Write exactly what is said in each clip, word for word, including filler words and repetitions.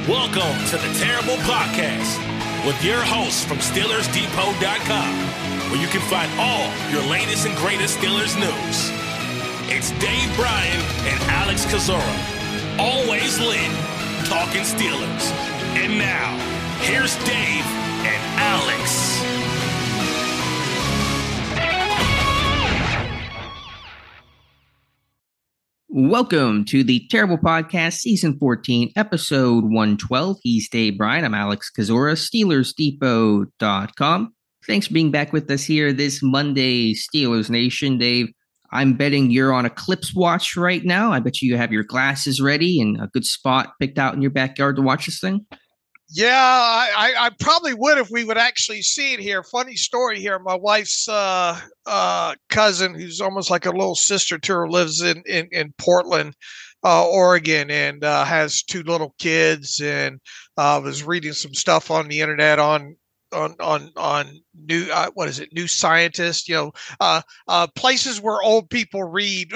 Welcome to the Terrible Podcast with your hosts from Steelers Depot dot com, where you can find all your latest and greatest Steelers news. It's Dave Bryan and Alex Kozora, always lit, talking Steelers. And now, here's Dave and Alex. Welcome to the Terrible Podcast, Season fourteen, Episode one twelve. He's Dave Bryan. I'm Alex Kozora, Steelers Depot dot com. Thanks for being back with us here this Monday, Steelers Nation. Dave, I'm betting you're on Eclipse watch right now. I bet you have your glasses ready and a good spot picked out in your backyard to watch this thing. Yeah, I, I probably would if we would actually see it here. Funny story here. My wife's uh, uh, cousin, who's almost like a little sister to her, lives in, in, in Portland, uh, Oregon, and uh, has two little kids, and uh, was reading some stuff on the internet on on on on new uh, what is it New Scientist, you know, uh uh places where old people read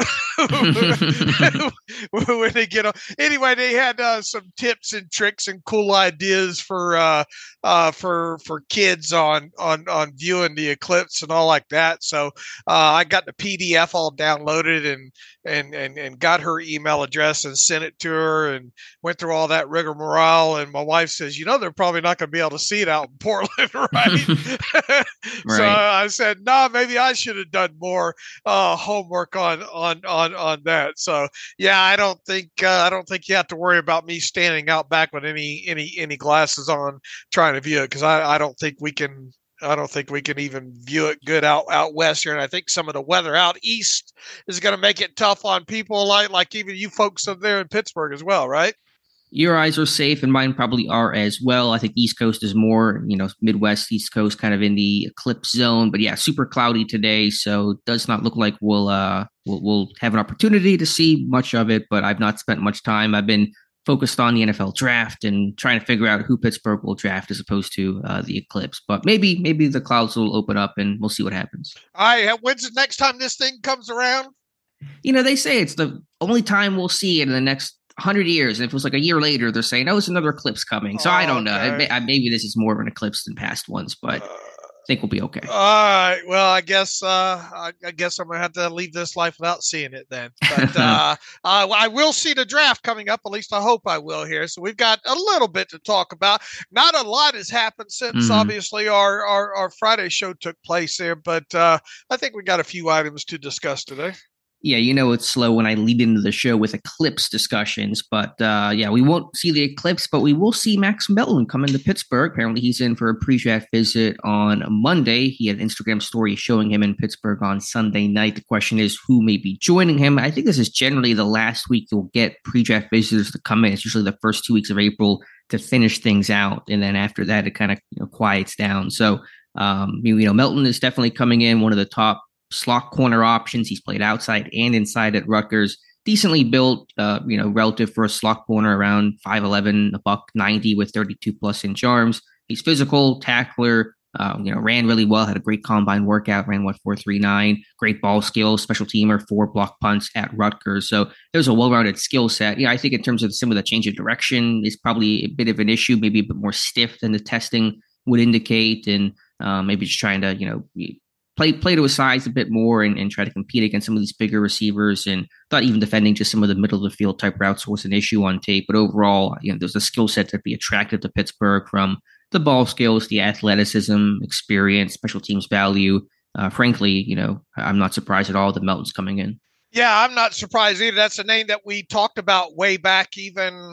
when they get on. Anyway, they had uh, some tips and tricks and cool ideas for uh uh for for kids on on on viewing the eclipse and all like that. So uh I got the P D F all downloaded and and and and got her email address and sent it to her and went through all that rigmarole. And my wife says, you know, they're probably not going to be able to see it out in Portland, right? Right. So I said, no, nah, maybe I should have done more uh, homework on on on on that. So yeah, I don't think uh, I don't think you have to worry about me standing out back with any any any glasses on trying to view it, because I, I don't think we can. I don't think we can even view it good out, out west here. And I think some of the weather out east is going to make it tough on people like, like even you folks up there in Pittsburgh as well, right? Your eyes are safe and mine probably are as well. I think East Coast is more, you know, Midwest, East Coast kind of in the eclipse zone. But yeah, super cloudy today. So it does not look like we'll, uh, we'll, we'll have an opportunity to see much of it. But I've not spent much time. I've been focused on the N F L draft and trying to figure out who Pittsburgh will draft as opposed to uh, the eclipse. But maybe maybe the clouds will open up and we'll see what happens. All right. When's the next time this thing comes around? You know, they say it's the only time we'll see it in the next one hundred years. And if it was like a year later, they're saying, oh, it's another eclipse coming. So oh, I don't know. Okay. Maybe this is more of an eclipse than past ones, but... Uh, I think we'll be okay. All right. Well, I guess uh, I, I guess I'm gonna have to leave this life without seeing it then. But uh, uh, I will see the draft coming up. At least I hope I will here. So we've got a little bit to talk about. Not a lot has happened since mm-hmm. obviously our, our our Friday show took place there, but uh, I think we got a few items to discuss today. Yeah, you know it's slow when I lead into the show with eclipse discussions, but uh, yeah, we won't see the eclipse, but we will see Max Melton come into Pittsburgh. Apparently he's in for a pre-draft visit on Monday. He had an Instagram story showing him in Pittsburgh on Sunday night. The question is who may be joining him. I think this is generally the last week you'll get pre-draft visitors to come in. It's usually the first two weeks of April to finish things out, and then after that it kind of you know, quiets down. So um, you know Melton is definitely coming in, one of the top slot corner options. He's played outside and inside at Rutgers. Decently built, uh, you know, relative for a slot corner, around five eleven, a buck ninety with thirty-two plus inch arms. He's physical, tackler, uh, you know, ran really well, had a great combine workout, ran what, four three nine, great ball skills, special teamer, four block punts at Rutgers. So there's a well-rounded skill set. Yeah, I think in terms of some of the change of direction is probably a bit of an issue, maybe a bit more stiff than the testing would indicate, and uh, maybe just trying to, you know, Play, play to his size a bit more and, and try to compete against some of these bigger receivers. And thought even defending just some of the middle of the field type routes was an issue on tape. But overall, you know, there's a skill set to be attractive to Pittsburgh, from the ball skills, the athleticism, experience, special teams value. Uh, frankly, you know, I'm not surprised at all that Melton's coming in. Yeah, I'm not surprised either. That's a name that we talked about way back, even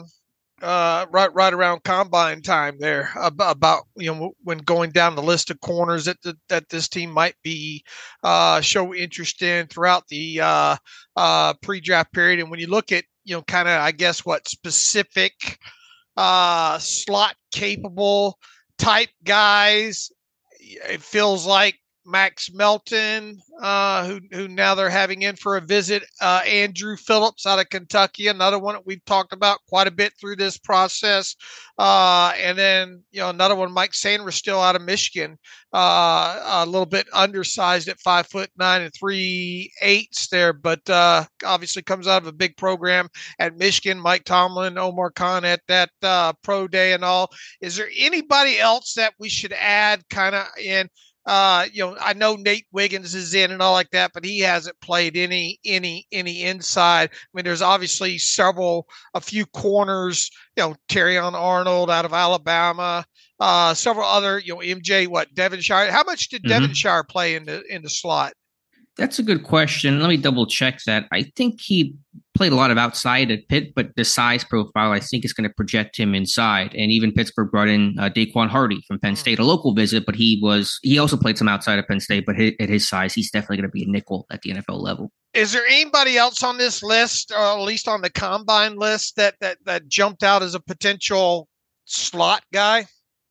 uh right right around combine time there, about, about you know when going down the list of corners that the, that this team might be uh show interest in throughout the uh uh pre-draft period. And when you look at you know kind of I guess what specific uh slot capable type guys, it feels like Max Melton, uh, who who now they're having in for a visit. Uh, Andrew Phillips out of Kentucky, another one that we've talked about quite a bit through this process. Uh, and then, you know, another one, Mike Sanders, still out of Michigan, uh, a little bit undersized at five foot nine and three eighths there, but uh, obviously comes out of a big program at Michigan. Mike Tomlin, Omar Khan at that uh, pro day and all. Is there anybody else that we should add kind of in? Uh, you know, I know Nate Wiggins is in and all like that, but he hasn't played any, any, any inside. I mean, there's obviously several, a few corners, you know, Terrion Arnold out of Alabama, uh, several other, you know, M J, what, Devonshire. How much did mm-hmm. Devonshire play in the, in the slot? That's a good question. Let me double check that. I think he played a lot of outside at Pitt, but the size profile, I think, is going to project him inside. And even Pittsburgh brought in uh, Daquan Hardy from Penn State, a local visit, but he was he also played some outside of Penn State. But his, at his size, he's definitely going to be a nickel at the N F L level. Is there anybody else on this list, or at least on the combine list, that that that jumped out as a potential slot guy?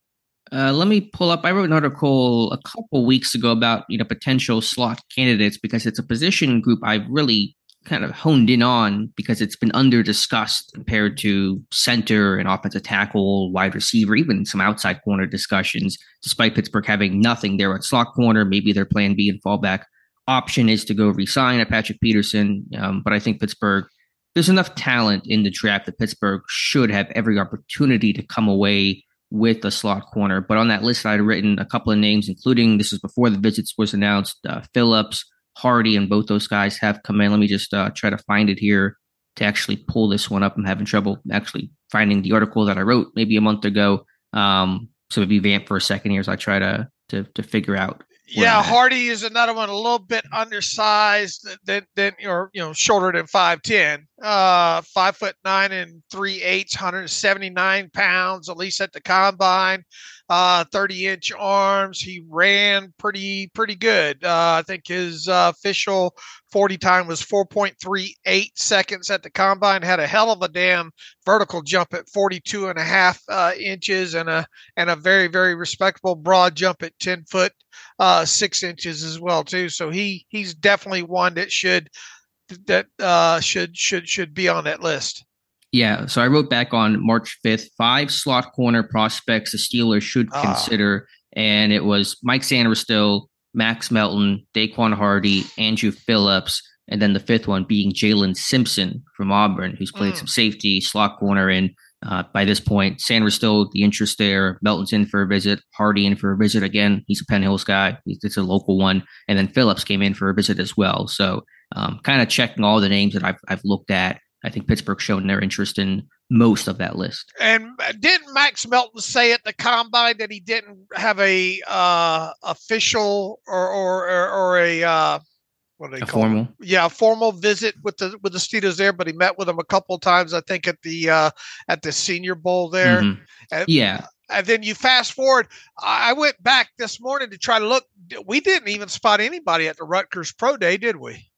Uh, let me pull up. I wrote an article a couple weeks ago about, you know, potential slot candidates, because it's a position group I've really kind of honed in on because it's been under discussed compared to center and offensive tackle, wide receiver, even some outside corner discussions, despite Pittsburgh having nothing there at slot corner. Maybe their plan B and fallback option is to go re-sign a Patrick Peterson. Um, but I think Pittsburgh, there's enough talent in the draft that Pittsburgh should have every opportunity to come away with a slot corner. But on that list, I had written a couple of names, including, this is before the visits was announced, uh, Phillips, Hardy, and both those guys have come in. Let me just uh, try to find it here to actually pull this one up. I'm having trouble actually finding the article that I wrote maybe a month ago. Um, so maybe vamp for a second here as I try to to, to figure out. Yeah, Hardy is another one, a little bit undersized, than than or you know shorter than five ten, uh, five foot nine and three eighths, one hundred seventy nine pounds, at least at the combine, uh, thirty inch arms. He ran pretty pretty good. Uh, I think his uh, official forty time was four point three eight seconds at the combine. Had a hell of a damn vertical jump at forty-two and a half uh, inches, and a and a very very respectable broad jump at ten foot. Uh, six inches as well too. So he he's definitely one that should that uh, should should should be on that list. Yeah. So I wrote back on March fifth, five slot corner prospects the Steelers should ah. consider, and it was Mike Sainristil, Max Melton, Daquan Hardy, Andrew Phillips, and then the fifth one being Jalen Simpson from Auburn, who's played mm. some safety, slot corner, and Uh, by this point, Sanders still the interest there. Melton's in for a visit. Hardy in for a visit again. He's a Penn Hills guy. He's, it's a local one. And then Phillips came in for a visit as well. So um, kind of checking all the names that I've, I've looked at. I think Pittsburgh's shown their interest in most of that list. And didn't Max Melton say at the combine that he didn't have a uh, official or or or, or a uh, what do they a call formal? It? Yeah, a formal visit with the with the Steelers there, but he met with them a couple of times, I think, at the uh, at the Senior Bowl there. Mm-hmm. And, yeah. And then you fast forward. I went back this morning to try to look. We didn't even spot anybody at the Rutgers Pro Day, did we?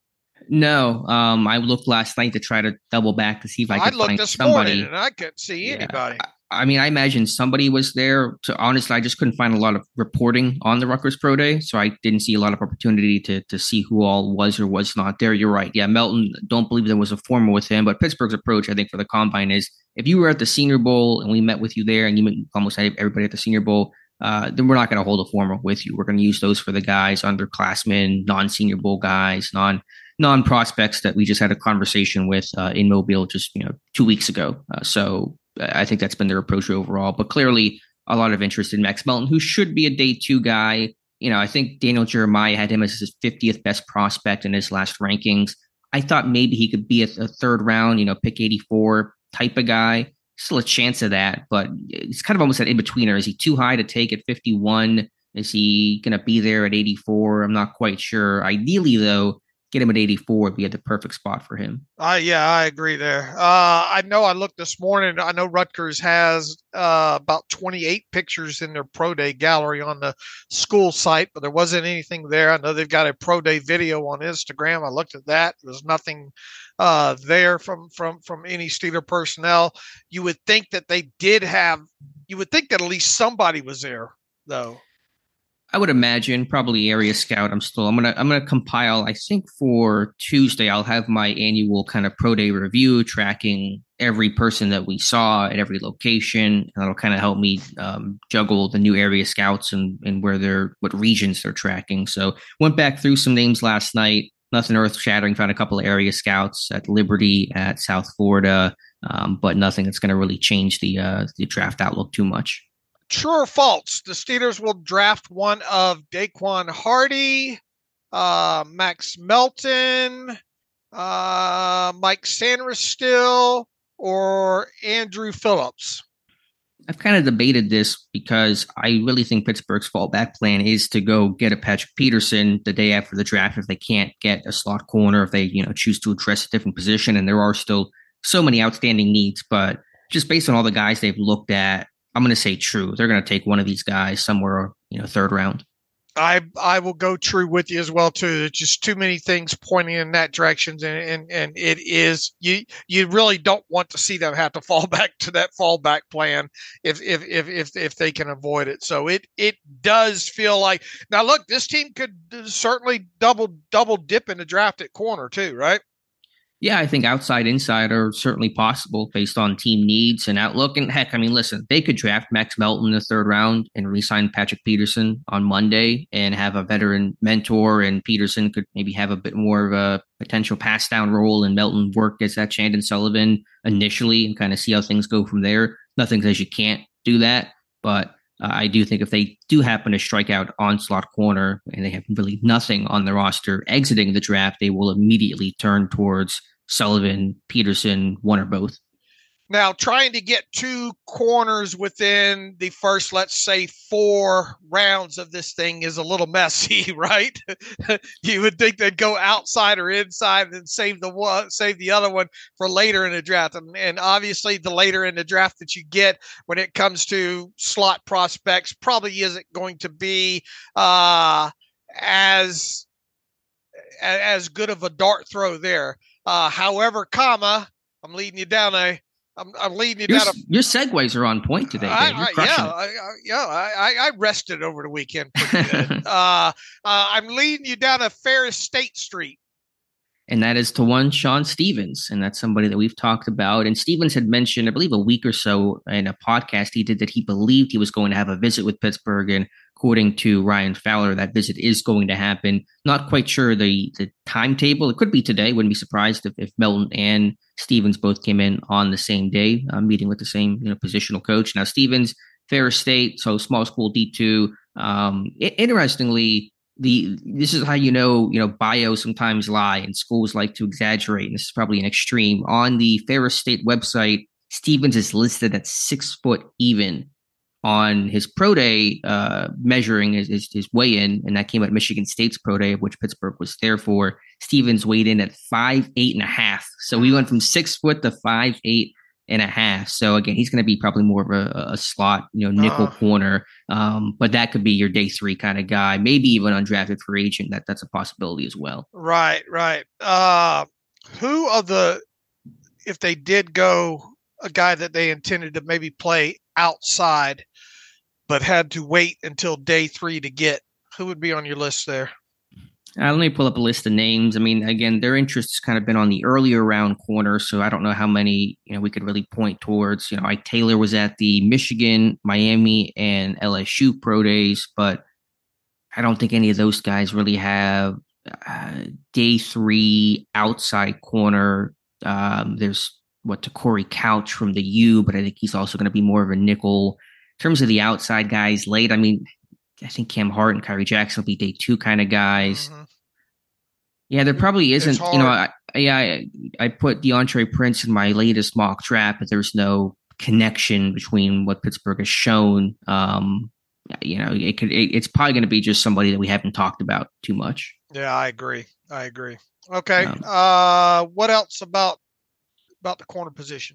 No. Um, I looked last night to try to double back to see if I could I looked find this somebody. morning and I couldn't see Yeah. anybody. I, I mean, I imagine somebody was there. To honestly, I just couldn't find a lot of reporting on the Rutgers Pro Day, so I didn't see a lot of opportunity to to see who all was or was not there. You're right. Yeah, Melton, don't believe there was a formal with him, but Pittsburgh's approach, I think, for the combine is if you were at the Senior Bowl and we met with you there and you met almost everybody at the Senior Bowl, uh, then we're not going to hold a formal with you. We're going to use those for the guys, underclassmen, non-Senior Bowl guys, non non prospects that we just had a conversation with uh, in Mobile just you know two weeks ago. Uh, so. I think that's been their approach overall, but clearly a lot of interest in Max Melton, who should be a day two guy. You know, I think Daniel Jeremiah had him as his fiftieth best prospect in his last rankings. I thought maybe he could be a, a third round, you know, pick eighty-four type of guy. Still a chance of that, but it's kind of almost that in-betweener. Is he too high to take at fifty-one? Is he going to be there at eighty-four? I'm not quite sure. Ideally, though, get him at eighty-four would be at the perfect spot for him. Uh, yeah, I agree there. Uh, I know I looked this morning. I know Rutgers has uh, about twenty-eight pictures in their Pro Day gallery on the school site, but there wasn't anything there. I know they've got a Pro Day video on Instagram. I looked at that. There was nothing uh, there from, from, from any Steeler personnel. You would think that they did have, you would think that at least somebody was there, though. I would imagine probably area scout. I'm still I'm gonna I'm gonna compile. I think for Tuesday I'll have my annual kind of pro day review tracking every person that we saw at every location. And that'll kind of help me um, juggle the new area scouts and and where they're what regions they're tracking. So went back through some names last night. Nothing earth shattering. Found a couple of area scouts at Liberty, at South Florida, um, but nothing that's going to really change the uh, the draft outlook too much. True or false? The Steelers will draft one of Daquan Hardy, uh, Max Melton, uh, Mike Sanderstill, or Andrew Phillips. I've kind of debated this because I really think Pittsburgh's fallback plan is to go get a Patrick Peterson the day after the draft if they can't get a slot corner, if they, you know, choose to address a different position. And there are still so many outstanding needs, but just based on all the guys they've looked at, I'm going to say true. They're going to take one of these guys somewhere, you know, third round. I I will go true with you as well too. There's just too many things pointing in that direction, and and, and it is you you really don't want to see them have to fall back to that fallback plan if if if if, if they can avoid it. So it it does feel like now. Look, this team could certainly double double dip in the draft at corner too, right? Yeah, I think outside, inside are certainly possible based on team needs and outlook. And heck, I mean, listen, they could draft Max Melton in the third round and re-sign Patrick Peterson on Monday and have a veteran mentor, and Peterson could maybe have a bit more of a potential pass down role, and Melton work as that Chandon Sullivan initially and kind of see how things go from there. Nothing says you can't do that, but uh, I do think if they do happen to strike out on slot corner and they have really nothing on the roster exiting the draft, they will immediately turn towards Sullivan, Peterson, one or both. Now, trying to get two corners within the first, let's say, four rounds of this thing is a little messy, right? You would think they'd go outside or inside and then save the one, save the other one for later in the draft. And, and obviously, the later in the draft that you get when it comes to slot prospects probably isn't going to be uh, as as good of a dart throw there. Uh, however, comma, I'm leading you down a. I'm, I'm leading you your, down. A, your segues are on point today. I, You're I, crushing yeah, it. I, I, yeah. I, I rested over the weekend pretty good. uh, uh, I'm leading you down a Ferris State Street. And that is to one Sean Stevens. And that's somebody that we've talked about. And Stevens had mentioned, I believe, a week or so in a podcast he did that he believed he was going to have a visit with Pittsburgh. And according to Ryan Fowler, that visit is going to happen. Not quite sure the, the timetable. It could be today. Wouldn't be surprised if, if Melton and Stevens both came in on the same day, uh, meeting with the same you know positional coach. Now, Stevens, Ferris State, so small school D two. Um, it, interestingly, The this is how you know you know bios sometimes lie and schools like to exaggerate. And this is probably an extreme. On the Ferris State website, Stevens is listed at six foot even on his pro day, uh, measuring his, his his weigh in, and that came at Michigan State's pro day, of which Pittsburgh was there for. Stevens weighed in at five eight and a half, so we went from six foot to five eight and a half. So again, he's going to be probably more of a, a slot, you know, nickel uh, corner. Um, but that could be your day three kind of guy, maybe even undrafted free agent. That that's a possibility as well. Right, right. Uh, who of the, if they did go a guy that they intended to maybe play outside, but had to wait until day three to get, who would be on your list there? Uh, let me pull up a list of names. I mean, again, their interest has kind of been on the earlier round corner, so I don't know how many you know we could really point towards. You know, Ike Taylor was at the Michigan, Miami, and L S U pro days, but I don't think any of those guys really have uh, day three outside corner. Um, there's what to Corey Couch from the U, but I think he's also going to be more of a nickel. In terms of the outside guys late, I mean, I think Cam Hart and Kyrie Jackson will be day two kind of guys. Mm-hmm. Yeah, there probably isn't. You know, I, yeah, I, I put DeAndre Prince in my latest mock draft, but there's no connection between what Pittsburgh has shown. Um, you know, it could. It, it's probably going to be just somebody that we haven't talked about too much. Yeah, I agree. I agree. Okay. Um, uh, what else about about the corner position?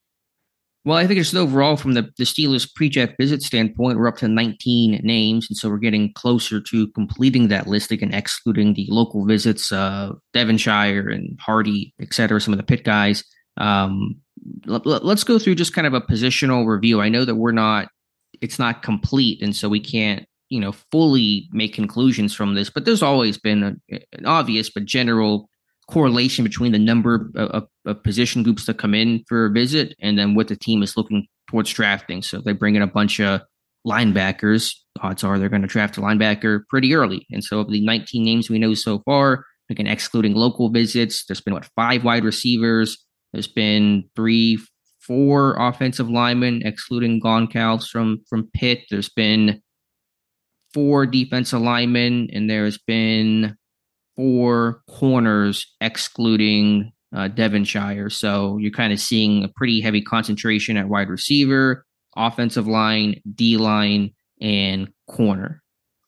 Well, I think just overall from the, the Steelers pre-draft visit standpoint, we're up to nineteen names. And so we're getting closer to completing that list, again, excluding the local visits, uh, Devonshire and Hardy, et cetera, some of the pit guys. Um, let, let's go through just kind of a positional review. I know that we're not, it's not complete. And so we can't you know, fully make conclusions from this, but there's always been a, an obvious but general correlation between the number of, of, of position groups that come in for a visit and then what the team is looking towards drafting. So if they bring in a bunch of linebackers, odds are they're going to draft a linebacker pretty early. And so of the nineteen names we know so far, again, excluding local visits, there's been, what, five wide receivers. There's been three, four offensive linemen, excluding Goncalves from, from Pitt. There's been four defensive linemen, and there's been four corners, excluding uh, Devonshire. So you're kind of seeing a pretty heavy concentration at wide receiver, offensive line, D-line, and corner.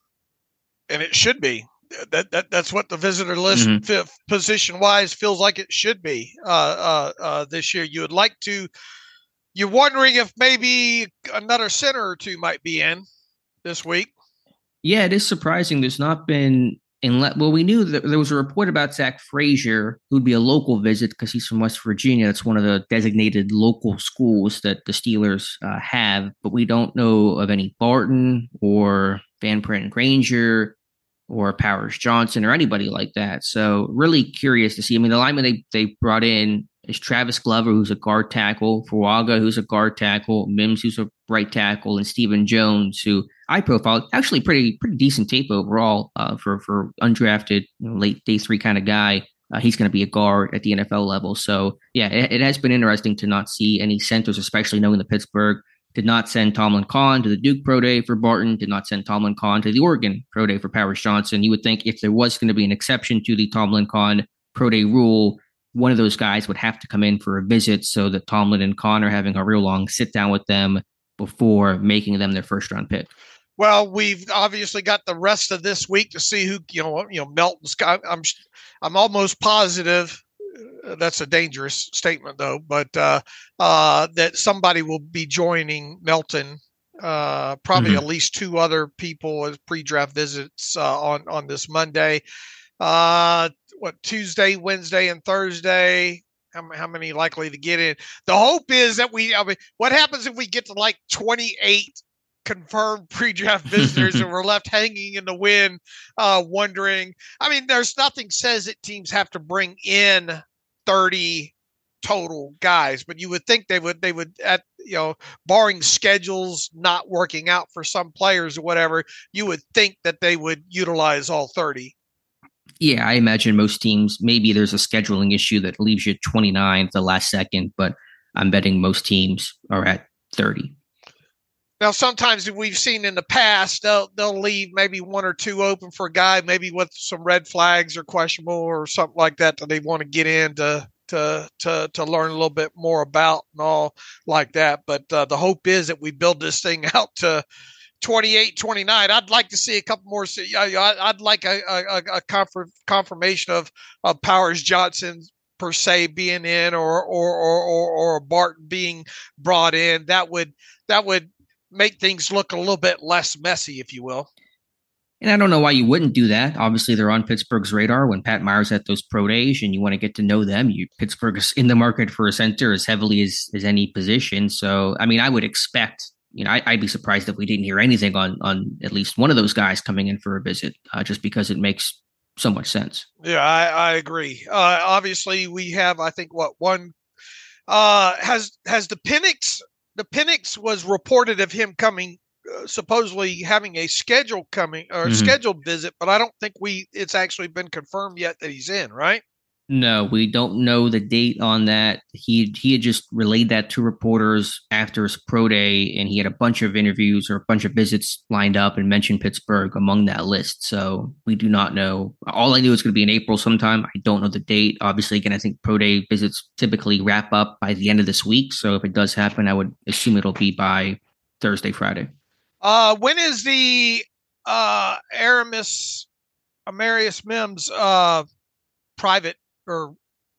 And it should be. That, that that's what the visitor list mm-hmm. f- position wise feels like it should be uh, uh, uh, this year. You would like to, you're wondering if maybe another center or two might be in this week. Yeah, it is surprising. There's not been, in le- well, we knew that there was a report about Zach Frazier, who'd be a local visit because he's from West Virginia. That's one of the designated local schools that the Steelers uh, have, but we don't know of any Barton or Van Pran Granger or Powers Johnson or anybody like that. So really curious to see. I mean, the lineman they, they brought in is Travis Glover, who's a guard tackle, Fuaga, who's a guard tackle, Mims, who's a right tackle, and Stephen Jones, who I profiled. Actually pretty pretty decent tape overall uh, for, for undrafted, you know, late day three kind of guy. Uh, he's going to be a guard at the N F L level. So, yeah, it, it has been interesting to not see any centers, especially knowing that Pittsburgh did not send Tomlin Kahn to the Duke Pro Day for Barton, did not send Tomlin Kahn to the Oregon Pro Day for Powers Johnson. You would think if there was going to be an exception to the Tomlin Kahn Pro Day rule, one of those guys would have to come in for a visit so that Tomlin and Kahn are having a real long sit down with them before making them their first round pick. Well, we've obviously got the rest of this week to see who, you know, you know, Melton's got. I'm, I'm almost positive. That's a dangerous statement, though, but uh, uh, that somebody will be joining Melton, uh, probably mm-hmm. at least two other people as pre-draft visits uh, on, on this Monday. Uh, what, Tuesday, Wednesday, and Thursday? How, how many likely to get in? The hope is that we, I mean, what happens if we get to like twenty-eight confirmed pre-draft visitors and we're left hanging in the wind, uh, wondering, I mean, there's nothing says that teams have to bring in thirty total guys, but you would think they would, they would at, you know, barring schedules not working out for some players or whatever, you would think that they would utilize all thirty. Yeah, I imagine most teams, maybe there's a scheduling issue that leaves you twenty-nine at the last second, but I'm betting most teams are at thirty. Now, sometimes we've seen in the past, they'll they'll leave maybe one or two open for a guy, maybe with some red flags or questionable or something like that that they want to get in to to to, to learn a little bit more about and all like that. But uh, the hope is that we build this thing out to twenty-eight, twenty-nine. I'd like to see a couple more. I'd like a, a, a confirmation of, of Powers Johnson per se being in or or or or, or Barton being brought in. That would that would. make things look a little bit less messy, if you will. And I don't know why you wouldn't do that. Obviously, they're on Pittsburgh's radar when Pat Myers at those pro days, and you want to get to know them. You Pittsburgh is in the market for a center as heavily as, as any position. So, I mean, I would expect, you know, I, I'd be surprised if we didn't hear anything on on at least one of those guys coming in for a visit, uh, just because it makes so much sense. Yeah, I, I agree. Uh, obviously, we have, I think, what one uh, has has the Penix. The Penix was reported of him coming, uh, supposedly having a schedule coming or mm-hmm. scheduled visit, but I don't think we it's actually been confirmed yet that he's in, right? No, we don't know the date on that. He he had just relayed that to reporters after his pro day, and he had a bunch of interviews or a bunch of visits lined up and mentioned Pittsburgh among that list. So we do not know. All I knew is going to be in April sometime. I don't know the date. Obviously, again, I think pro day visits typically wrap up by the end of this week. So if it does happen, I would assume it'll be by Thursday, Friday. Uh, when is the uh, Aramis, Amarius Mims uh, private or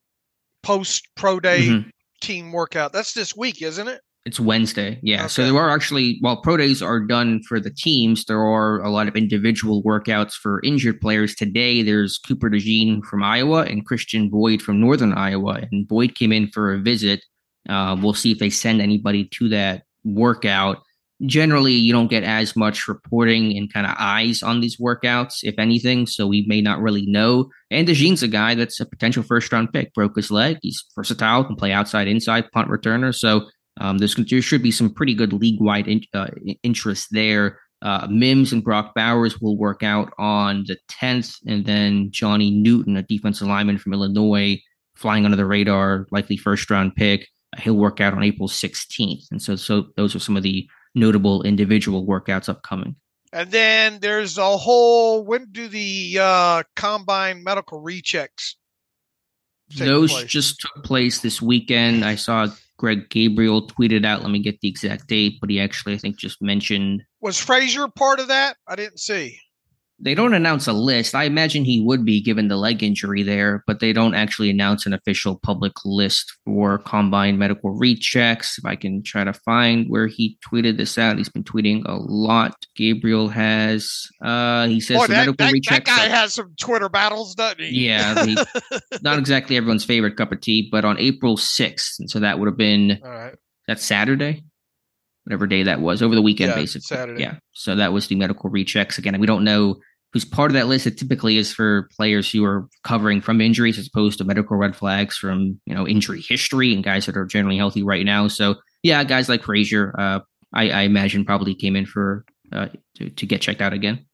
post pro day mm-hmm. team workout? That's this week, isn't it? It's Wednesday. Yeah. Okay. So there are actually, while pro days are done for the teams, there are a lot of individual workouts for injured players. Today, there's Cooper DeJean from Iowa and Christian Boyd from Northern Iowa. And Boyd came in for a visit. Uh, we'll see if they send anybody to that workout. generally you don't get as much reporting and kind of eyes on these workouts, if anything. So we may not really know. And DeJean's a guy that's a potential first round pick. Broke his leg. He's versatile, can play outside, inside, punt returner. So um, there's, there should be some pretty good league wide in, uh, interest there. Uh, Mims and Brock Bowers will work out on the tenth, and then Johnny Newton, a defensive lineman from Illinois, flying under the radar, likely first round pick. He'll work out on April sixteenth. And so, so those are some of the notable individual workouts upcoming. And then there's a whole, when do the uh, combine medical rechecks take Those place? just took place this weekend. I saw Greg Gabriel tweeted out, let me get the exact date, but he actually, I think, just mentioned. Was Frazier part of that? I didn't see. They don't announce a list. I imagine he would be given the leg injury there, but they don't actually announce an official public list for combine medical rechecks. If I can try to find where he tweeted this out, he's been tweeting a lot. Gabriel has, uh, he says Boy, the that, medical that, rechecks. that guy are, has some Twitter battles, doesn't he? Yeah, he, not exactly everyone's favorite cup of tea, but on April sixth, and so that would have been All right. that's Saturday. Whatever day that was, over the weekend, Yeah, basically. Saturday. Yeah. So that was the medical rechecks. Again, we don't know who's part of that list. It typically is for players who are recovering from injuries as opposed to medical red flags from, you know, injury history and guys that are generally healthy right now. So, yeah, guys like Frazier, uh, I, I imagine probably came in for uh, to, to get checked out again.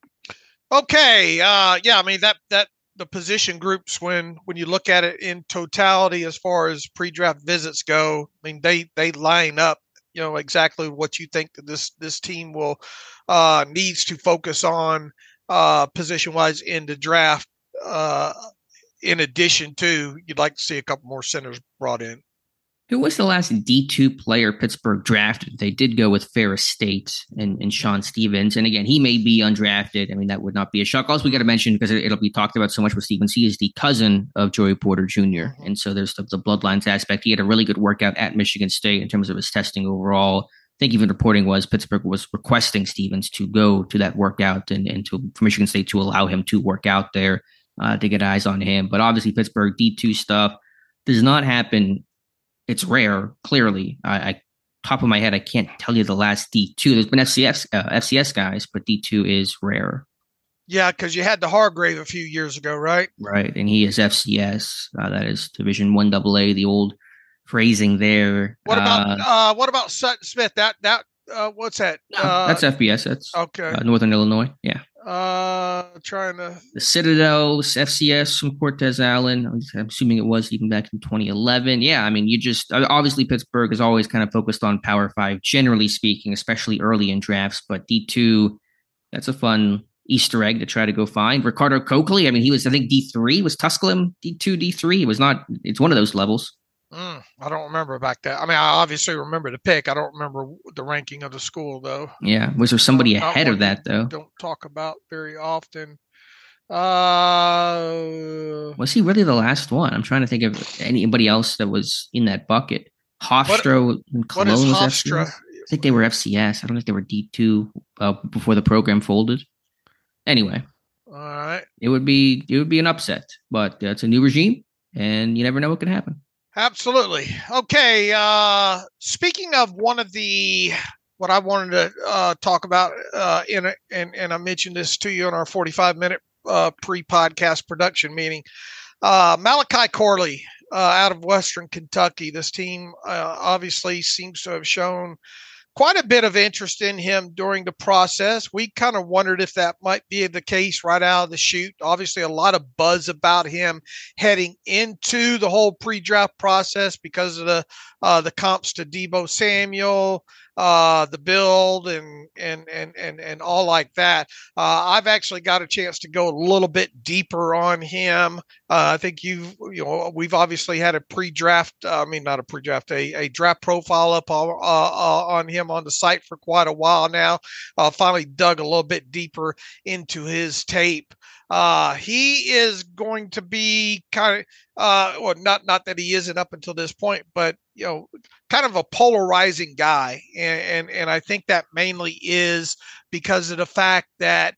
Okay. Uh, yeah, I mean, that that the position groups, when when you look at it in totality as far as pre-draft visits go, I mean, they they line up, you know, exactly what you think that this this team will uh, needs to focus on uh, position-wise in the draft. Uh, in addition to, you'd like to see a couple more centers brought in. Who was the last D two player Pittsburgh drafted? They did go with Ferris State and, and Sean Stevens. And again, he may be undrafted. I mean, that would not be a shock. Also, we got to mention, because it, it'll be talked about so much with Stevens, he is the cousin of Joey Porter Junior Mm-hmm. And so there's the, the bloodlines aspect. He had a really good workout at Michigan State in terms of his testing overall. I think even reporting was Pittsburgh was requesting Stevens to go to that workout and, and to for Michigan State to allow him to work out there uh, to get eyes on him. But obviously, Pittsburgh D two stuff does not happen. It's rare, clearly. I, I top of my head, I can't tell you the last D two. There's been F C S uh, F C S guys, but D two is rare. Yeah, because you had the Hargrave a few years ago, right? Right, and he is F C S. Uh, that is Division One Double A. The old phrasing there. What about uh, uh, what about Sutton Smith? That that uh, what's that? no, Uh, that's F B S. That's okay. uh, Northern Illinois. Yeah. Uh, trying to The Citadel, F C S from Cortez Allen. I'm assuming it was even back in twenty eleven. Yeah, I mean, you just obviously Pittsburgh is always kind of focused on Power Five, generally speaking, especially early in drafts. But D two, that's a fun Easter egg to try to go find. Ricardo Coakley, I mean, he was, I think, D three. Was Tusculum D two, D three? It was not, it's one of those levels. Mm, I don't remember back then. I mean, I obviously remember the pick. I don't remember the ranking of the school, though. Yeah. Was there somebody Not ahead one of that, though? Don't talk about very often. Uh, Was he really the last one? I'm trying to think of anybody else that was in that bucket. Hofstra and what is Cologne was Hofstra? F C S. I think they were F C S. I don't think they were D two uh, before the program folded. Anyway, All right. it would be it would be an upset, but uh, it's a new regime, and you never know what can happen. Absolutely. Okay. Uh, speaking of one of the, what I wanted to uh, talk about, uh, in a, and, and I mentioned this to you in our forty-five minute uh, pre-podcast production meeting, uh, Malachi Corley uh, out of Western Kentucky. This team uh, obviously seems to have shown quite a bit of interest in him during the process. We kind of wondered if that might be the case right out of the chute. Obviously, a lot of buzz about him heading into the whole pre-draft process because of the uh, the comps to Deebo Samuel, uh, the build, and and and and and all like that. Uh, I've actually got a chance to go a little bit deeper on him. Uh, I think you've, you know, we've obviously had a pre-draft, uh, I mean, not a pre-draft, a, a draft profile up uh, uh, on him on the site for quite a while now. Uh, finally dug a little bit deeper into his tape. Uh, he is going to be kind of, uh, well, not, not that he isn't up until this point, but, you know, kind of a polarizing guy. And, and, and I think that mainly is because of the fact that,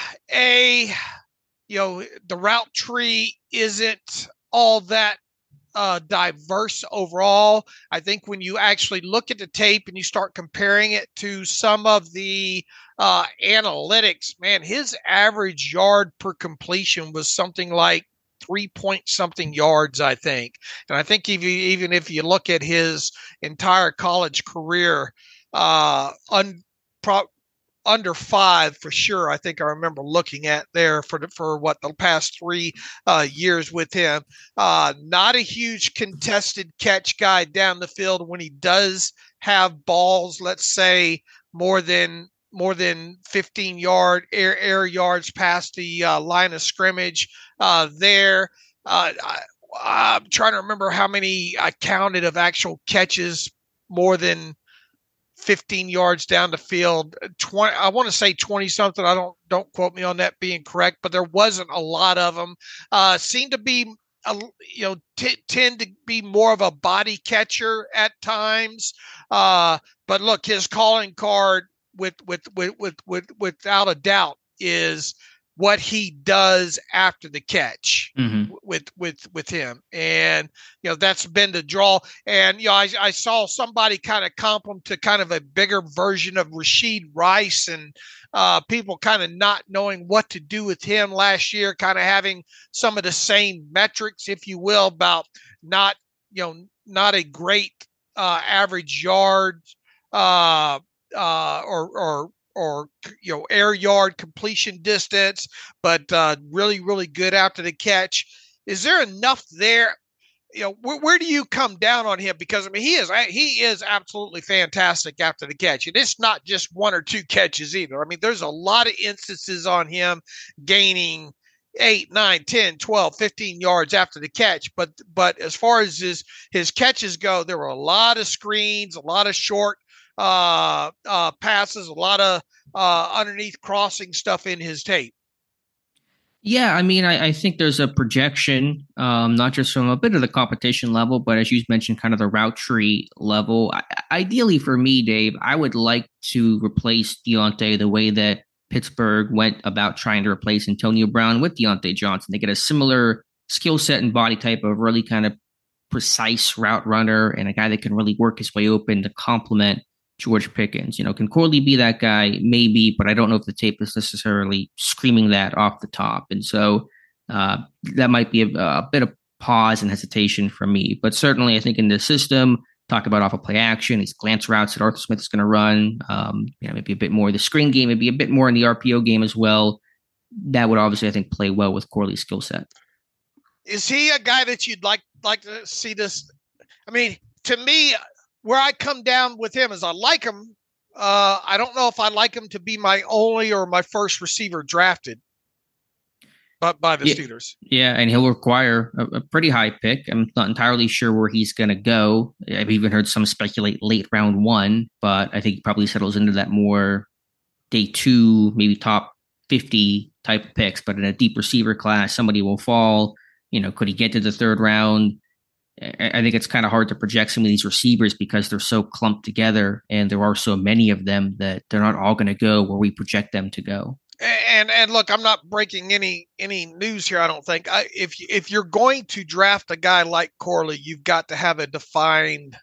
A, you know, the route tree isn't all that uh, diverse overall. I think when you actually look at the tape and you start comparing it to some of the uh, analytics, man, his average yard per completion was something like three point something yards, I think. And I think if you, even if you look at his entire college career, uh, un, pro, under five for sure. I think I remember looking at there for the, for what the past three uh, years with him. Uh, not a huge contested catch guy down the field when he does have balls. Let's say more than more than fifteen yard air air yards past the uh, line of scrimmage. Uh, there, uh, I, I'm trying to remember how many I counted of actual catches more than fifteen yards down the field. twenty, I want to say twenty something. I don't, don't quote me on that being correct, but there wasn't a lot of them. Uh, seemed to be, a, you know, t- tend to be more of a body catcher at times. Uh, but look, his calling card with, with, with, with, with, without a doubt is what he does after the catch mm-hmm. with, with, with him. And, you know, that's been the draw. And, you know, I, I saw somebody kind of comp him to kind of a bigger version of Rashid Rice, and uh, people kind of not knowing what to do with him last year, kind of having some of the same metrics, if you will, about not, you know, not a great uh, average yard uh, uh, or, or, or, you know, air yard completion distance, but uh, really, really good after the catch. Is there enough there? You know, where, where do you come down on him? Because I mean, he is, he is absolutely fantastic after the catch. And it's not just one or two catches either. I mean, there's a lot of instances on him gaining eight, nine, ten, twelve, fifteen yards after the catch. But, but as far as his, his catches go, there were a lot of screens, a lot of short uh, uh, passes, a lot of uh, underneath crossing stuff in his tape. Yeah, I mean, I, I think there's a projection, um, not just from a bit of the competition level, but as you mentioned, kind of the route tree level. I, ideally for me, Dave, I would like to replace Deontay the way that Pittsburgh went about trying to replace Antonio Brown with Deontay Johnson. They get a similar skill set and body type of really kind of precise route runner and a guy that can really work his way open to complement George Pickens. You know, can Corley be that guy? Maybe, but I don't know if the tape is necessarily screaming that off the top. And so uh, that might be a, a bit of pause and hesitation from me. But certainly, I think in the system, talk about off of play action, these glance routes that Arthur Smith is going to run, um, you know, maybe a bit more of the screen game, maybe a bit more in the R P O game as well. That would obviously, I think, play well with Corley's skill set. Is he a guy that you'd like like to see this? I mean, to me, where I come down with him is I like him. Uh, I don't know if I like him to be my only or my first receiver drafted but by the yeah, Steelers. Yeah, and he'll require a, a pretty high pick. I'm not entirely sure where he's going to go. I've even heard some speculate late round one, but I think he probably settles into that more day two, maybe top fifty type of picks. But in a deep receiver class, somebody will fall. You know, could he get to the third round? I think it's kind of hard to project some of these receivers because they're so clumped together and there are so many of them that they're not all going to go where we project them to go. And and look, I'm not breaking any any news here. I don't think. I, if if you're going to draft a guy like Corley, you've got to have a defined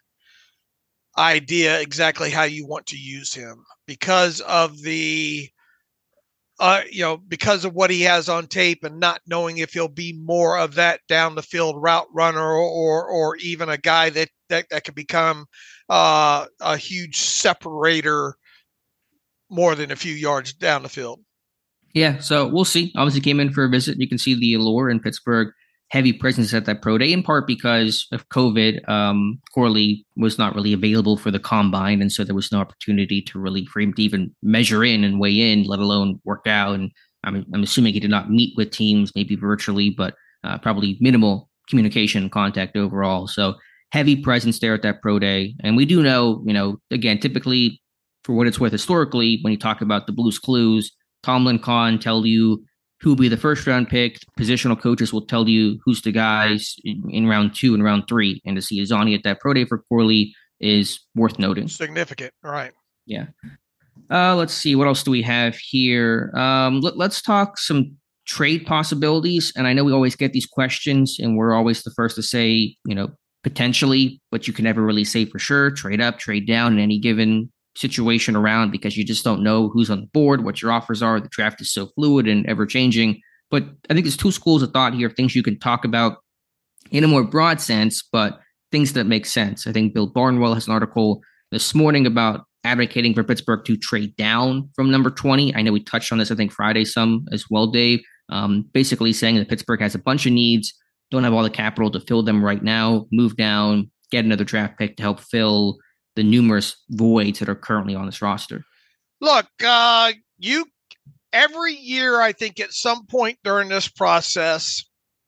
idea exactly how you want to use him because of the. Uh, you know, because of what he has on tape and not knowing if he'll be more of that down the field route runner or or, or even a guy that, that, that could become uh, a huge separator more than a few yards down the field. Yeah, so we'll see. Obviously came in for a visit. You can see the allure in Pittsburgh. Heavy presence at that pro day, in part because of COVID. Um, Corley was not really available for the combine, and so there was no opportunity to really for him to even measure in and weigh in, let alone work out. And I'm, I'm assuming he did not meet with teams, maybe virtually, but uh, probably minimal communication and contact overall. So heavy presence there at that pro day. And we do know, you know, again, typically for what it's worth historically, when you talk about the Blues Clues, Tomlin Kahn tell you who will be the first round pick. Positional coaches will tell you who's the guys in, in round two and round three. And to see Azani at that pro day for Corley is worth noting. Significant, right? Yeah. Uh, let's see. What else do we have here? Um, let, let's talk some trade possibilities. And I know we always get these questions, and we're always the first to say, you know, potentially, but you can never really say for sure. Trade up, trade down in any given situation around, because you just don't know who's on the board, what your offers are. The draft is so fluid and ever changing. But I think there's two schools of thought here, things you can talk about in a more broad sense, but things that make sense. I think Bill Barnwell has an article this morning about advocating for Pittsburgh to trade down from number twenty. I know we touched on this, I think, Friday some as well, Dave. Um, basically saying that Pittsburgh has a bunch of needs, don't have all the capital to fill them right now, move down, get another draft pick to help fill the numerous voids that are currently on this roster. Look, uh, you every year, I think at some point during this process,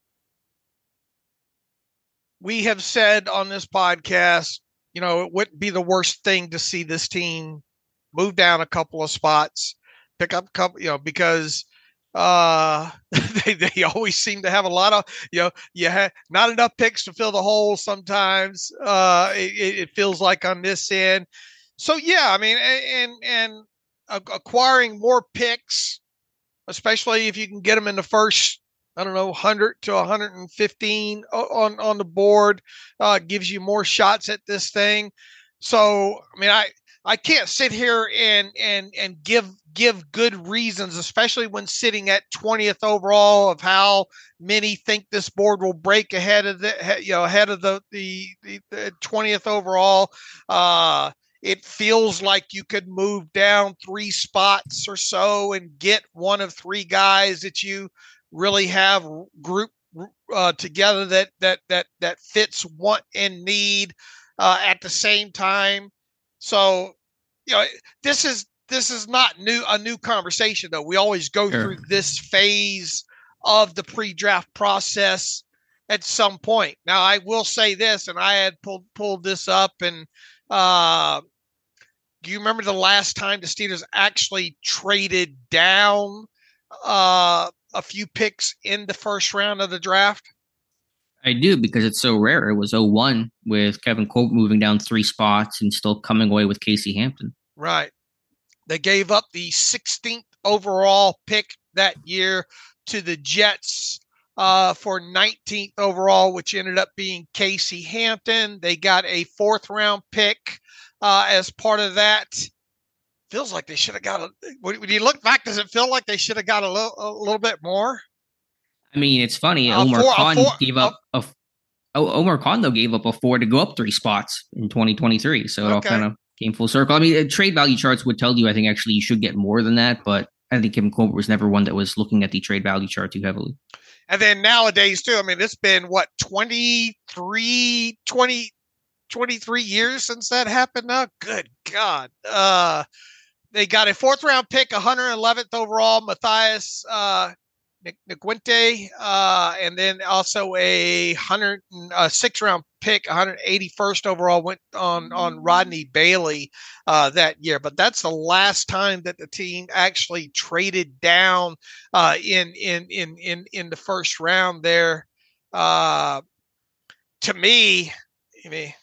we have said on this podcast, you know, it wouldn't be the worst thing to see this team move down a couple of spots, pick up a couple, you know, because uh, they, they always seem to have a lot of, you know, you have not enough picks to fill the hole sometimes. Uh, it, it feels like on this end. So, yeah, I mean, and, and acquiring more picks, especially if you can get them in the first, I don't know, one hundred to one hundred fifteen on, on the board, uh, gives you more shots at this thing. So, I mean, I, I can't sit here and, and, and give, give good reasons, especially when sitting at twentieth overall, of how many think this board will break ahead of the, you know, ahead of the, the, the, the twentieth overall. Uh, it feels like you could move down three spots or so and get one of three guys that you really have group uh, together that, that, that, that fits want and need uh, at the same time. So, you know, this is, this is not new, a new conversation though. We always go sure. through this phase of the pre-draft process at some point. Now I will say this, and I had pulled, pulled this up, and uh, do you remember the last time the Steelers actually traded down uh, a few picks in the first round of the draft? I do, because it's so rare. It was oh one with Kevin Colbert moving down three spots and still coming away with Casey Hampton. Right. They gave up the sixteenth overall pick that year to the Jets uh, for nineteenth overall, which ended up being Casey Hampton. They got a fourth round pick uh, as part of that. Feels like they should have got a, when you look back, does it feel like they should have got a little, a little bit more? I mean, it's funny. Uh, Omar four, Khan four, gave up uh, a, oh, Omar Khan though gave up a four to go up three spots in twenty twenty-three. So it okay. all kind of came full circle. I mean, trade value charts would tell you, I think actually you should get more than that, but I think Kevin Colbert was never one that was looking at the trade value chart too heavily. And then nowadays too, I mean, it's been what, twenty-three, twenty, twenty-three years since that happened now. Good God. Uh, they got a fourth round pick, one hundred eleventh overall, Matthias, uh, Nkwinte, uh, and then also a hundred uh, six round pick, one hundred eighty-first overall went on on Rodney Bailey uh, that year. But that's the last time that the team actually traded down uh, in in in in in the first round there. Uh, to me, I mean,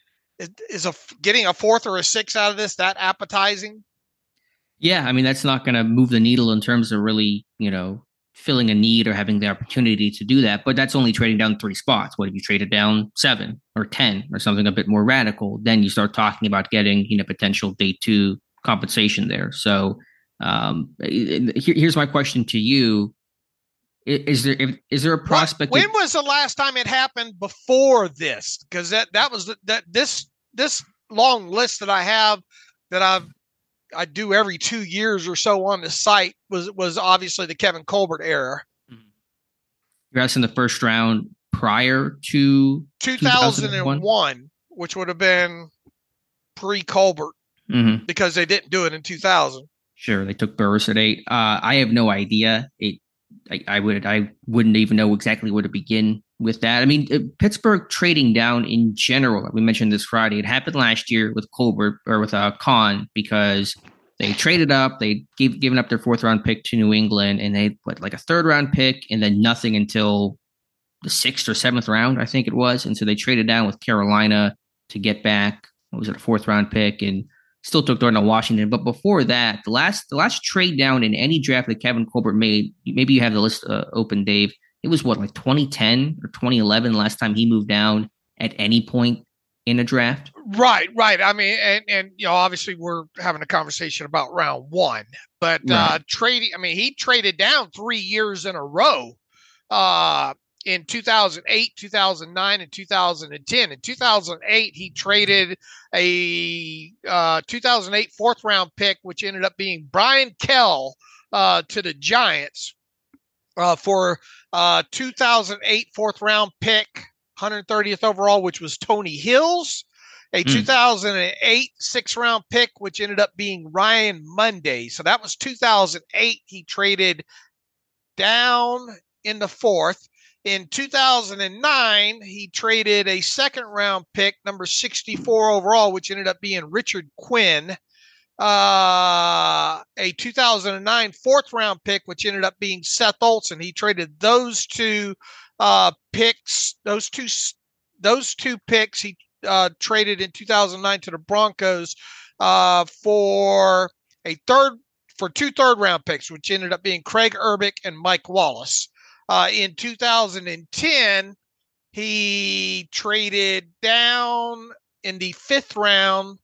is a getting a fourth or a sixth out of this that appetizing? Yeah, I mean, that's not going to move the needle in terms of really, you know, filling a need or having the opportunity to do that. But that's only trading down three spots. What if you traded down seven or ten or something a bit more radical? Then you start talking about getting, you know, potential day two compensation there. So um, here, here's my question to you. Is there is there a prospect? When, that, when was the last time it happened before this? Because that, that was the, that this this long list that I have that I've I do every two years or so on the site was was obviously the Kevin Colbert era. You're asking the first round prior to two thousand one, which would have been pre-Colbert mm-hmm. because they didn't do it in two thousand. Sure, they took Burris at eight. Uh, I have no idea. It, I, I would I wouldn't even know exactly where to begin with that. I mean, uh, Pittsburgh trading down in general, we mentioned this Friday, it happened last year with Colbert or with uh, Khan because they traded up, they gave given up their fourth round pick to New England, and they put like a third round pick and then nothing until the sixth or seventh round, I think it was. And so they traded down with Carolina to get back, what was it, a fourth round pick. And Still took Darnell Washington, but before that, the last the last trade down in any draft that Kevin Colbert made, maybe you have the list uh, open, Dave. It was what, like twenty ten or twenty eleven last time he moved down at any point in a draft. Right, right. I mean, and and you know, obviously we're having a conversation about round one, but Right. uh trading. I mean, he traded down three years in a row. Uh, in two thousand eight, two thousand nine, and two thousand ten. In two thousand eight, he traded a uh, two thousand eight fourth round pick, which ended up being Brian Kell, uh, to the Giants uh, for uh, two thousand eight fourth round pick, one hundred thirtieth overall, which was Tony Hills. A mm. two thousand eight sixth round pick, which ended up being Ryan Monday. So that was two thousand eight. He traded down in the fourth. In two thousand nine, he traded a second round pick, number sixty-four overall, which ended up being Richard Quinn. Uh, a two thousand nine fourth round pick, which ended up being Seth Olson. He traded those two uh, picks, those two, those two picks. He uh, traded in two thousand nine to the Broncos uh, for a third, for two third round picks, which ended up being Craig Urbick and Mike Wallace. Uh, in two thousand ten, he traded down in the fifth round,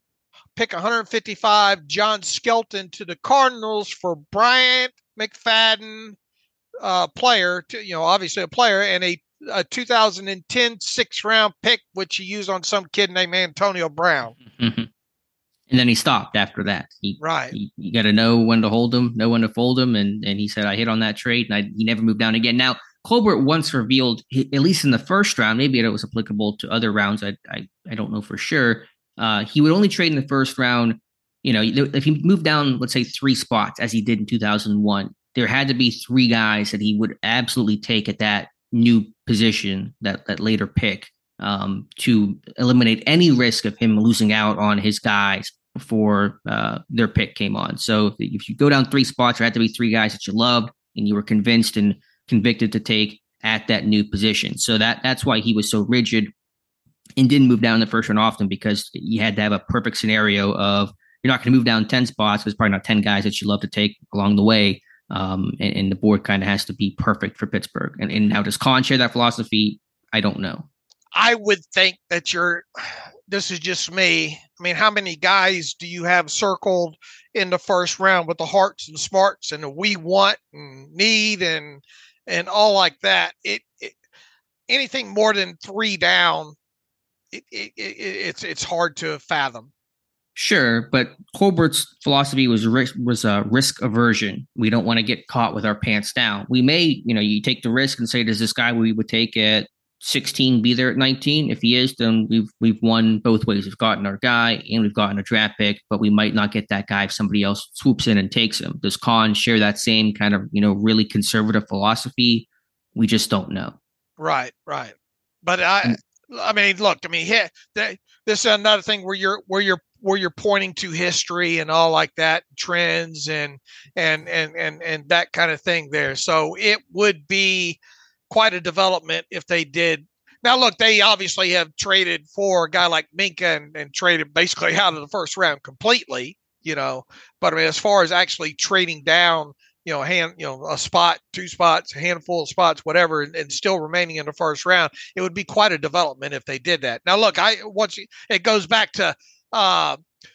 pick one hundred fifty-five, John Skelton to the Cardinals for Bryant McFadden, uh, player, to, you know, obviously a player, and a, a two thousand ten sixth round pick, which he used on some kid named Antonio Brown. Mm-hmm. And then he stopped after that. He, right. He, you got to know when to hold him, know when to fold him. And, and he said, I hit on that trade, and I, he never moved down again. Now, Colbert once revealed, he, at least in the first round, maybe it was applicable to other rounds. I I, I don't know for sure. Uh, he would only trade in the first round. You know, if he moved down, let's say three spots, as he did in two thousand one, there had to be three guys that he would absolutely take at that new position, that, that later pick, um, to eliminate any risk of him losing out on his guys before uh, their pick came on. So if you go down three spots, there had to be three guys that you loved and you were convinced and convicted to take at that new position. So that that's why he was so rigid and didn't move down in the first round often, because you had to have a perfect scenario of you're not going to move down ten spots. There's probably not ten guys that you love to take along the way. Um, and, and the board kind of has to be perfect for Pittsburgh. And, and now does Kahn share that philosophy? I don't know. I would think that you're, this is just me. I mean, how many guys do you have circled in the first round with the hearts and smarts and the we want and need and and all like that? It, it anything more than three down, it, it, it, it's it's hard to fathom. Sure, but Colbert's philosophy was risk, was a risk aversion. We don't want to get caught with our pants down. We may, you know, you take the risk and say, does this guy we would take at sixteen be there at nineteen? If he is, then we've we've won both ways. We've gotten our guy and we've gotten a draft pick, but we might not get that guy if somebody else swoops in and takes him. Does Kahn share that same kind of, you know, really conservative philosophy? We just don't know. Right, right. But I, I mean, look, I mean, here, this is another thing where you're where you're where you're pointing to history and all like that, trends and and and and and that kind of thing there. So it would be quite a development if they did. Now, look, they obviously have traded for a guy like Minkah and, and traded basically out of the first round completely, you know. But I mean, as far as actually trading down, you know, hand, you know, a spot, two spots, a handful of spots, whatever, and, and still remaining in the first round, it would be quite a development if they did that. Now, look, I once it goes back to, uh,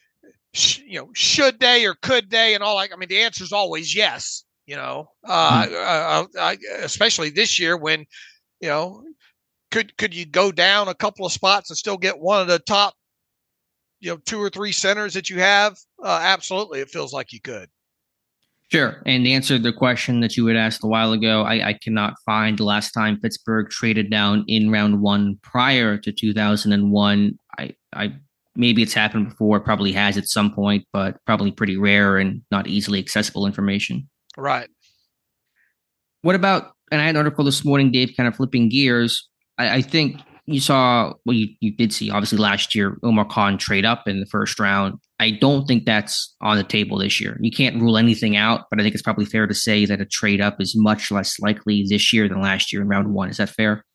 sh- you know, should they or could they and all like. I mean, the answer is always yes. You know, uh, mm-hmm. uh, I, especially this year when, you know, could could you go down a couple of spots and still get one of the top, you know, two or three centers that you have? Uh, absolutely, it feels like you could. Sure. And to answer the question that you had asked a while ago, I, I cannot find the last time Pittsburgh traded down in round one prior to two thousand one. I, I maybe it's happened before, probably has at some point, but probably pretty rare and not easily accessible information. Right. What about, and I had an article this morning, Dave, kind of flipping gears. I, I think you saw, well, you, you did see, obviously, last year, Omar Khan trade up in the first round. I don't think that's on the table this year. You can't rule anything out, but I think it's probably fair to say that a trade up is much less likely this year than last year in round one. Is that fair?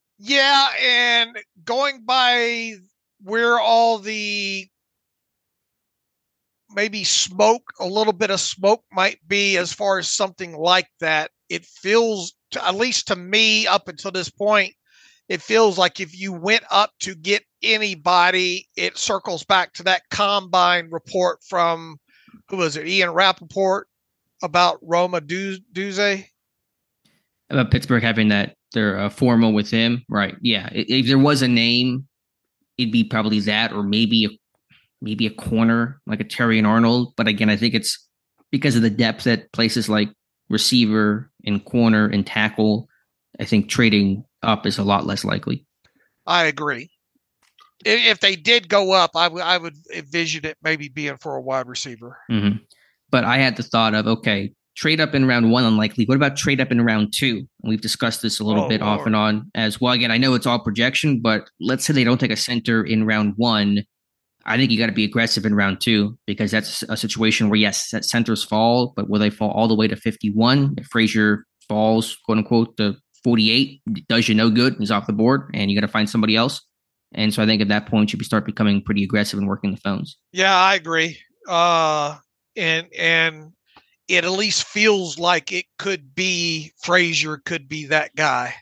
Yeah, and going by where all the maybe smoke, a little bit of smoke might be as far as something like that. It feels, to, at least to me, up until this point, it feels like if you went up to get anybody, it circles back to that combine report from, who was it, Ian Rappaport about Roma Duze? About Pittsburgh having that, their uh, formal with him, right? Yeah. If, if there was a name, it'd be probably that, or maybe a, maybe a corner like a Terrion Arnold. But again, I think it's because of the depth at places like receiver and corner and tackle. I think trading up is a lot less likely. I agree. If they did go up, I, w- I would envision it maybe being for a wide receiver. Mm-hmm. But I had the thought of, okay, trade up in round one, unlikely. What about trade up in round two? And we've discussed this a little oh, bit Lord. off and on as well. Again, I know it's all projection, but let's say they don't take a center in round one. I think you got to be aggressive in round two, because that's a situation where, yes, that centers fall, but will they fall all the way to fifty-one? If Frazier falls, quote unquote, to forty-eight, does you no good, he's off the board, and you got to find somebody else. And so I think at that point, you should start becoming pretty aggressive and working the phones. Yeah, I agree. Uh, and and it at least feels like it could be Frazier, could be that guy.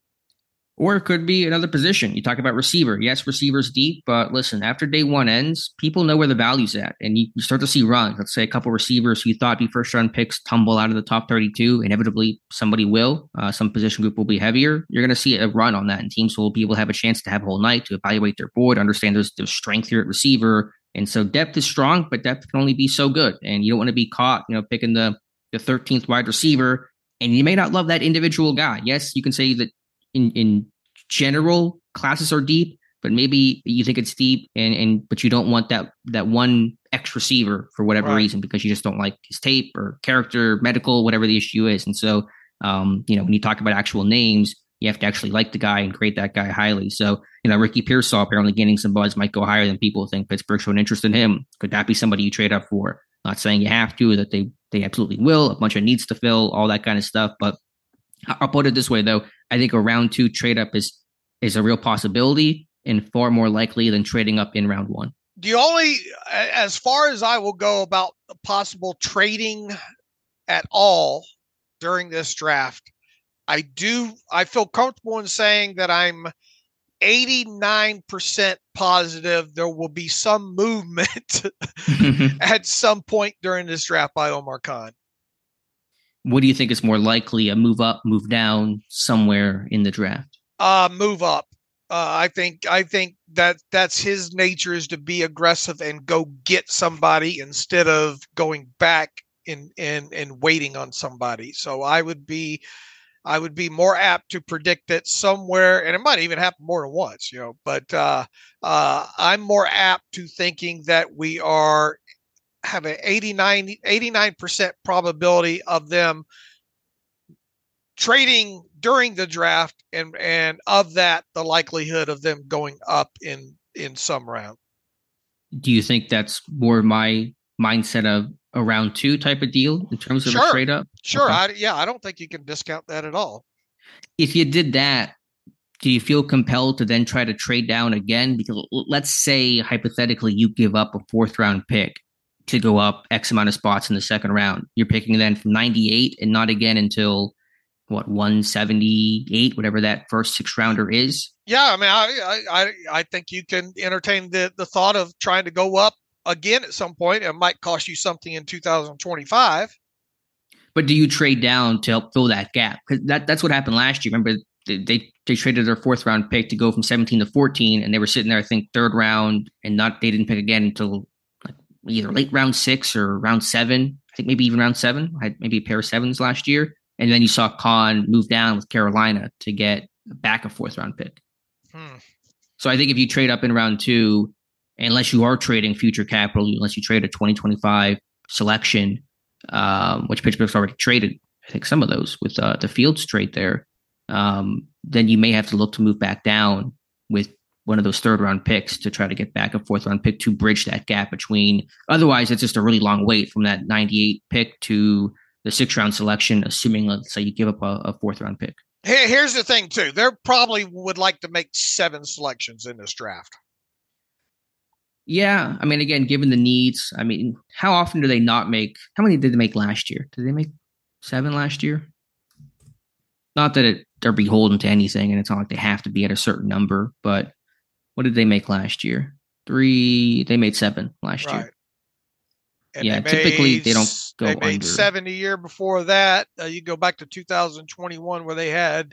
Or it could be another position. You talk about receiver. Yes, receivers deep, but listen, after day one ends, people know where the value's at, and you, you start to see runs. Let's say a couple receivers who you thought be first round picks tumble out of the top thirty-two. Inevitably, somebody will. Uh, some position group will be heavier. You're going to see a run on that, and teams will be able to have a chance to have a whole night to evaluate their board, understand there's, there's strength here at receiver. And so depth is strong, but depth can only be so good. And you don't want to be caught, you know, picking the, the thirteenth wide receiver, and you may not love that individual guy. Yes, you can say that in, in general classes are deep, but maybe you think it's deep and, and but you don't want that that one X receiver for whatever right. reason, because you just don't like his tape or character, medical, whatever the issue is. And so, um, you know, when you talk about actual names, you have to actually like the guy and grade that guy highly. So, you know, Ricky Pearsall apparently gaining some buzz might go higher than people think. Pittsburgh showing interest in him. Could that be somebody you trade up for? Not saying you have to, that they they absolutely will. A bunch of needs to fill, all that kind of stuff. But I'll put it this way, though. I think a round two trade up is is a real possibility and far more likely than trading up in round one. The only, as far as I will go about possible trading at all during this draft, I do, I feel comfortable in saying that I'm eighty-nine percent positive there will be some movement at some point during this draft by Omar Khan. What do you think is more likely, a move up, move down somewhere in the draft? Uh, move up. Uh, I think I think that that's his nature, is to be aggressive and go get somebody instead of going back and and and waiting on somebody. So I would be I would be more apt to predict it somewhere, and it might even happen more than once, you know. But uh, uh, I'm more apt to thinking that we are have an eighty-nine percent probability of them trading during the draft, and and of that, the likelihood of them going up in in some round. Do you think that's more my mindset of a round two type of deal in terms of sure. a trade up? Sure. Okay. I, yeah, I don't think you can discount that at all. If you did that, do you feel compelled to then try to trade down again? Because let's say hypothetically you give up a fourth round pick to go up X amount of spots in the second round. You're picking then from ninety-eight and not again until what, one seventy-eight, whatever that first six rounder is. Yeah, I mean, I I I think you can entertain the the thought of trying to go up again at some point. It might cost you something in two thousand twenty-five. But do you trade down to help fill that gap? Because that, that's what happened last year. Remember, they, they they traded their fourth round pick to go from seventeen to fourteen, and they were sitting there, I think, third round, and not they didn't pick again until like either late round six or round seven. I think maybe even round seven. I had maybe a pair of sevens last year. And then you saw Khan move down with Carolina to get back a fourth round pick. Hmm. So I think if you trade up in round two, unless you are trading future capital, unless you trade a twenty twenty-five selection, um, which Pittsburgh's already traded, I think some of those with uh, the Fields trade there, um, then you may have to look to move back down with one of those third round picks to try to get back a fourth round pick to bridge that gap between. Otherwise, it's just a really long wait from that ninety-eight pick to the six round selection, assuming, let's say, you give up a, a fourth round pick. Hey, here's the thing, too. They probably would like to make seven selections in this draft. Yeah, I mean, again, given the needs, I mean, how often do they not make? How many did they make last year? Did they make seven last year? Not that it, they're beholden to anything, and it's not like they have to be at a certain number. But what did they make last year? Three. They made seven last Right. year. And Yeah, they typically made, they don't go they made under. seven the year before that. Uh, you go back to two thousand twenty-one where they had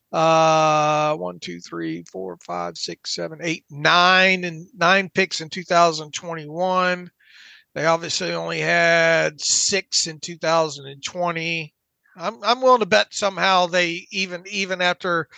uh one, two, three, four, five, six, seven, eight, nine, and nine picks in two thousand twenty-one. They obviously only had six in two thousand twenty. I'm I'm willing to bet somehow they even even after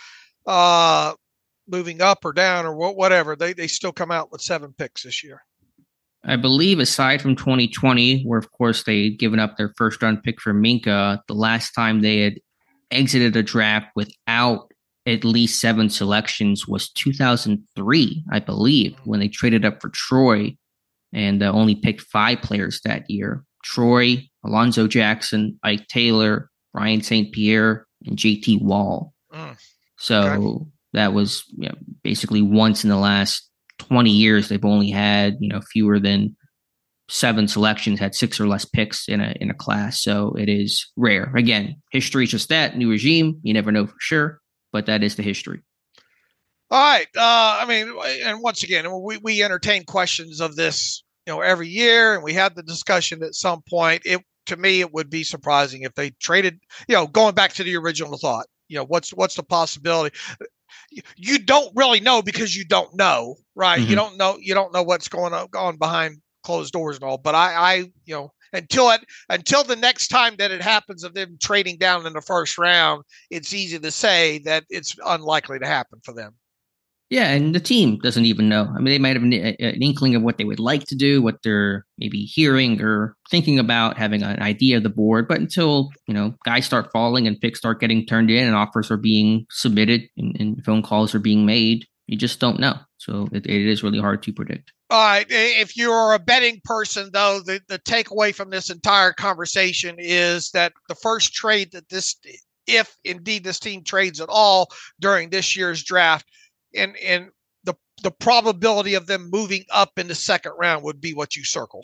uh moving up or down or whatever, they they still come out with seven picks this year. I believe aside from twenty twenty, where of course they'd given up their first round pick for Minka, the last time they had exited a draft without at least seven selections was two thousand three, I believe, when they traded up for Troy and uh, only picked five players that year. Troy, Alonzo Jackson, Ike Taylor, Ryan Saint Pierre, and J T Wall. Mm, so okay. that was you know, basically once in the last twenty years they've only had you know fewer than seven selections, had six or less picks in a in a class. So it is rare. Again, history is just that. New regime, you never know for sure, but that is the history. All right. Uh, I mean, and once again, we, we entertain questions of this, you know, every year, and we had the discussion at some point. It to me, it would be surprising if they traded, you know, going back to the original thought, you know, what's what's the possibility? You don't really know because you don't know, right? Mm-hmm. You don't know. You don't know what's going on, on behind closed doors and all. But I, I, you know, until it, until the next time that it happens of them trading down in the first round, it's easy to say that it's unlikely to happen for them. Yeah, and the team doesn't even know. I mean, they might have an, an inkling of what they would like to do, what they're maybe hearing or thinking about, having an idea of the board. But until, you know, guys start falling and picks start getting turned in and offers are being submitted and, and phone calls are being made, you just don't know. So it, it is really hard to predict. All right. If you're a betting person, though, the, the takeaway from this entire conversation is that the first trade that this, if indeed this team trades at all during this year's draft, and and the the probability of them moving up in the second round would be what you circle.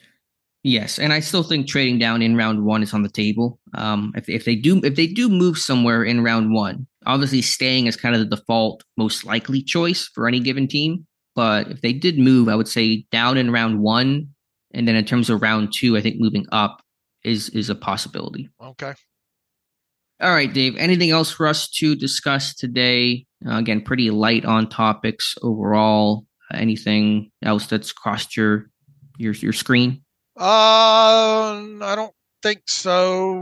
Yes, and I still think trading down in round one is on the table. Um, if if they do if they do move somewhere in round one, obviously staying is kind of the default, most likely choice for any given team. But if they did move, I would say down in round one, and then in terms of round two, I think moving up is is a possibility. Okay. All right, Dave. Anything else for us to discuss today? Uh, again, pretty light on topics overall. Uh, anything else that's crossed your your your screen? Uh, I don't think so.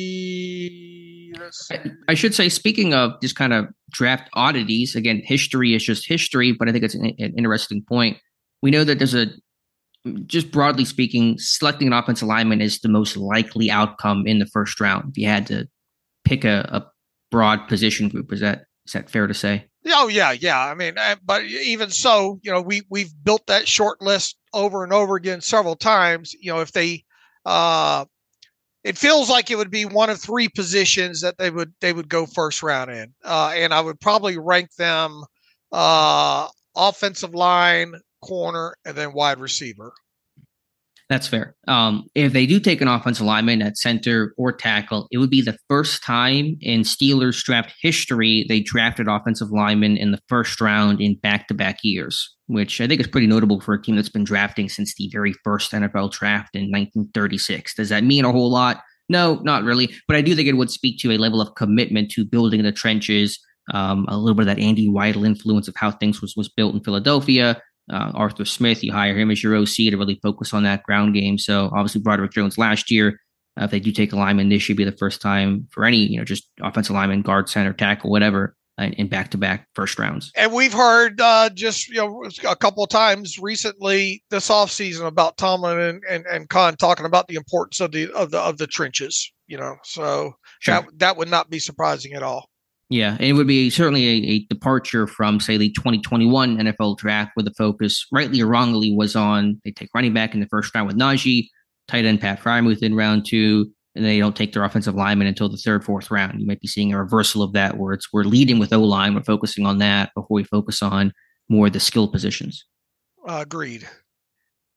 We. I, I should say, speaking of just kind of draft oddities, again, history is just history, but I think it's an, an interesting point. We know that there's a, just broadly speaking, selecting an offensive lineman is the most likely outcome in the first round. If you had to pick a, a broad position group, is that is that fair to say? Oh yeah, yeah. I mean, but even so, you know, we we've built that short list over and over again several times. You know, if they, uh, it feels like it would be one of three positions that they would they would go first round in, uh, and I would probably rank them uh, offensive line, corner, and then wide receiver. That's fair. Um, if they do take an offensive lineman at center or tackle, it would be the first time in Steelers draft history they drafted offensive linemen in the first round in back-to-back years, which I think is pretty notable for a team that's been drafting since the very first N F L draft in nineteen thirty-six. Does that mean a whole lot? No, not really. But I do think it would speak to a level of commitment to building the trenches, um, a little bit of that Andy Weidel influence of how things was, was built in Philadelphia. Uh, Arthur Smith, you hire him as your O C to really focus on that ground game. So obviously Broderick Jones last year, uh, if they do take a lineman, this should be the first time for any, you know, just offensive lineman, guard, center, tackle, whatever, uh, in back-to-back first rounds. And we've heard uh, just, you know, a couple of times recently this offseason about Tomlin and, and, and Khan talking about the importance of the, of the, of the trenches, you know, so sure. that, that would not be surprising at all. Yeah, and it would be certainly a, a departure from, say, the twenty twenty-one N F L draft where the focus, rightly or wrongly, was on they take running back in the first round with Najee, tight end Pat Freiermuth in round two, and they don't take their offensive lineman until the third, fourth round. You might be seeing a reversal of that where it's we're leading with O-line, we're focusing on that before we focus on more of the skill positions. Uh, agreed.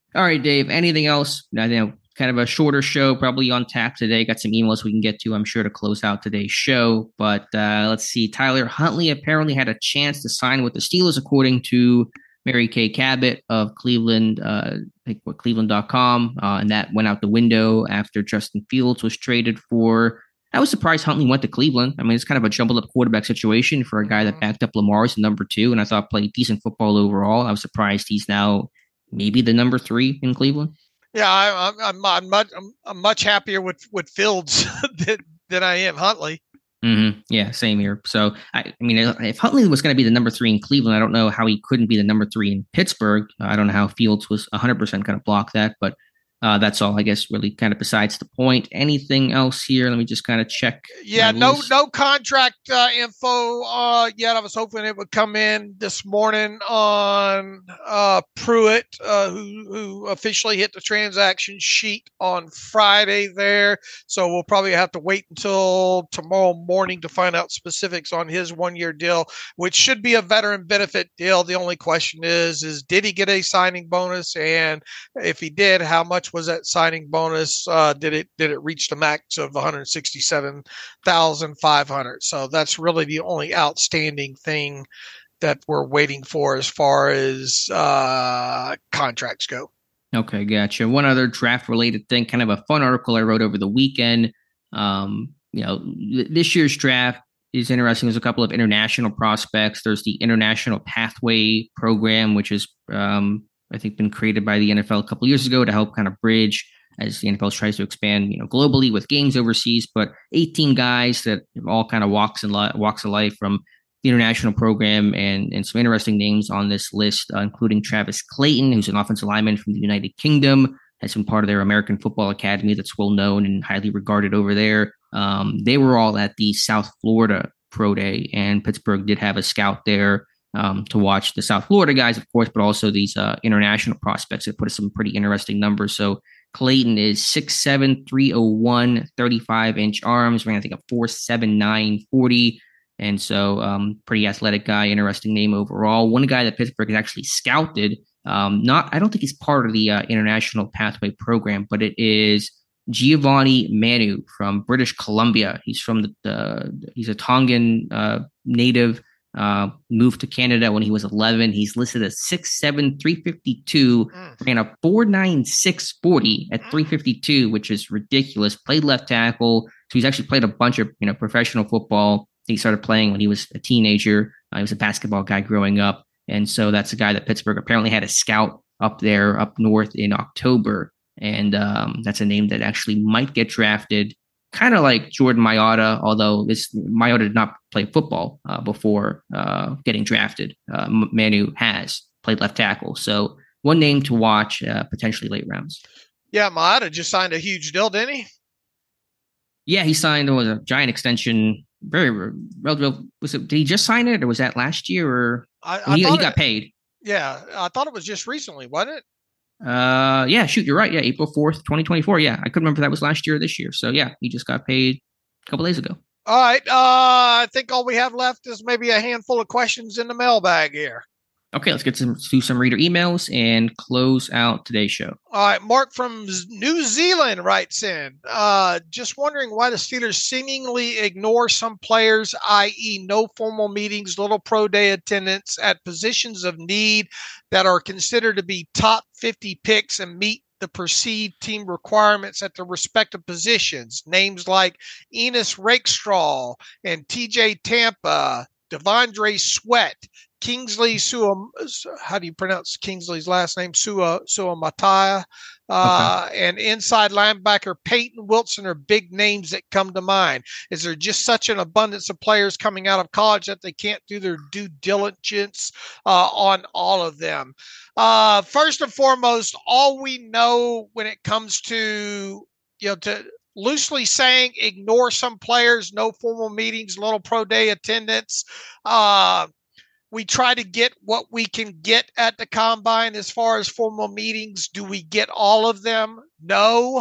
All right, Dave. Anything else? I know kind of a shorter show, probably on tap today. Got some emails we can get to, I'm sure, to close out today's show. But uh, let's see. Tyler Huntley apparently had a chance to sign with the Steelers, according to Mary Kay Cabot of Cleveland, uh, I think what Cleveland dot com, uh, and that went out the window after Justin Fields was traded for. I was surprised Huntley went to Cleveland. I mean, it's kind of a jumbled up quarterback situation for a guy that backed up Lamar as number two, and I thought played decent football overall. I was surprised he's now maybe the number three in Cleveland. Yeah, I, I'm, I'm much, I'm, I'm much happier with with Fields than, than I am Huntley. Mm-hmm. Yeah, same here. So, I, I mean, if Huntley was going to be the number three in Cleveland, I don't know how he couldn't be the number three in Pittsburgh. I don't know how Fields was one hundred percent going to block that, but uh, that's all, I guess, really kind of besides the point. Anything else here? Let me just kind of check. Yeah, no list. no contract uh, info uh, yet. I was hoping it would come in this morning on uh, Pruitt, uh, who, who officially hit the transaction sheet on Friday there. So we'll probably have to wait until tomorrow morning to find out specifics on his one-year deal, which should be a veteran benefit deal. The only question is, is did he get a signing bonus? And if he did, how much was that signing bonus? Uh, did it did it reach the max of one hundred sixty-seven thousand five hundred? So that's really the only outstanding thing that we're waiting for as far as uh, contracts go. Okay, gotcha. One other draft related thing, kind of a fun article I wrote over the weekend. Um, you know, th- this year's draft is interesting. There's a couple of international prospects. There's the International Pathway Program, which is um, I think been created by the N F L a couple of years ago to help kind of bridge as the N F L tries to expand, you know, globally with games overseas. But eighteen guys that all kind of walks and li- walks of life from the international program, and and some interesting names on this list, uh, including Travis Clayton, who's an offensive lineman from the United Kingdom, has been part of their American Football Academy that's well known and highly regarded over there. Um, they were all at the South Florida Pro Day, and Pittsburgh did have a scout there. Um, to watch the South Florida guys, of course, but also these uh, international prospects that put some pretty interesting numbers. So Clayton is six seven, three oh one, thirty-five inch arms, ran I think a four seven nine forty. And so um, pretty athletic guy, interesting name overall. One guy that Pittsburgh has actually scouted, um, not I don't think he's part of the uh, International Pathway Program, but it is Giovanni Manu from British Columbia. He's from the, the he's a Tongan uh, native. Uh, moved to Canada when he was eleven. He's listed as six seven, three fifty-two, mm. ran a four nine six forty at three fifty-two, which is ridiculous. Played left tackle. So he's actually played a bunch of, you know, professional football. He started playing when he was a teenager. Uh, he was a basketball guy growing up. And so that's a guy that Pittsburgh apparently had a scout up there, up north in October. And um, that's a name that actually might get drafted. Kind of like Jordan Mailata, although this Mailata did not play football uh, before uh, getting drafted. Uh, Manu has played left tackle. So one name to watch, uh, potentially late rounds. Yeah, Mailata just signed a huge deal, didn't he? Yeah, he signed was a giant extension. Very, relative. Was it? Did he just sign it, or was that last year? Or I, I he, he got it, paid? Yeah, I thought it was just recently, wasn't it? Uh, yeah, shoot, you're right. Yeah, April fourth, twenty twenty-four. Yeah, I couldn't remember if that was last year or this year. So yeah, he just got paid a couple days ago. All right. Uh, I think all we have left is maybe a handful of questions in the mailbag here. Okay, let's get some to some reader emails and close out today's show. All right, Mark from New Zealand writes in, uh, just wondering why the Steelers seemingly ignore some players, that is no formal meetings, little pro day attendance at positions of need that are considered to be top fifty picks and meet the perceived team requirements at the respective positions. Names like Enos Rakestraw and T J Tampa, Devondre Sweat, Kingsley Sua, how do you pronounce Kingsley's last name? Sua Sua Mataya, uh, okay. And inside linebacker Peyton Wilson are big names that come to mind. Is there just such an abundance of players coming out of college that they can't do their due diligence uh, on all of them? Uh, first and foremost, all we know when it comes to, you know, to loosely saying ignore some players, no formal meetings, little pro day attendance. Uh, We try to get what we can get at the combine as far as formal meetings. Do we get all of them? No.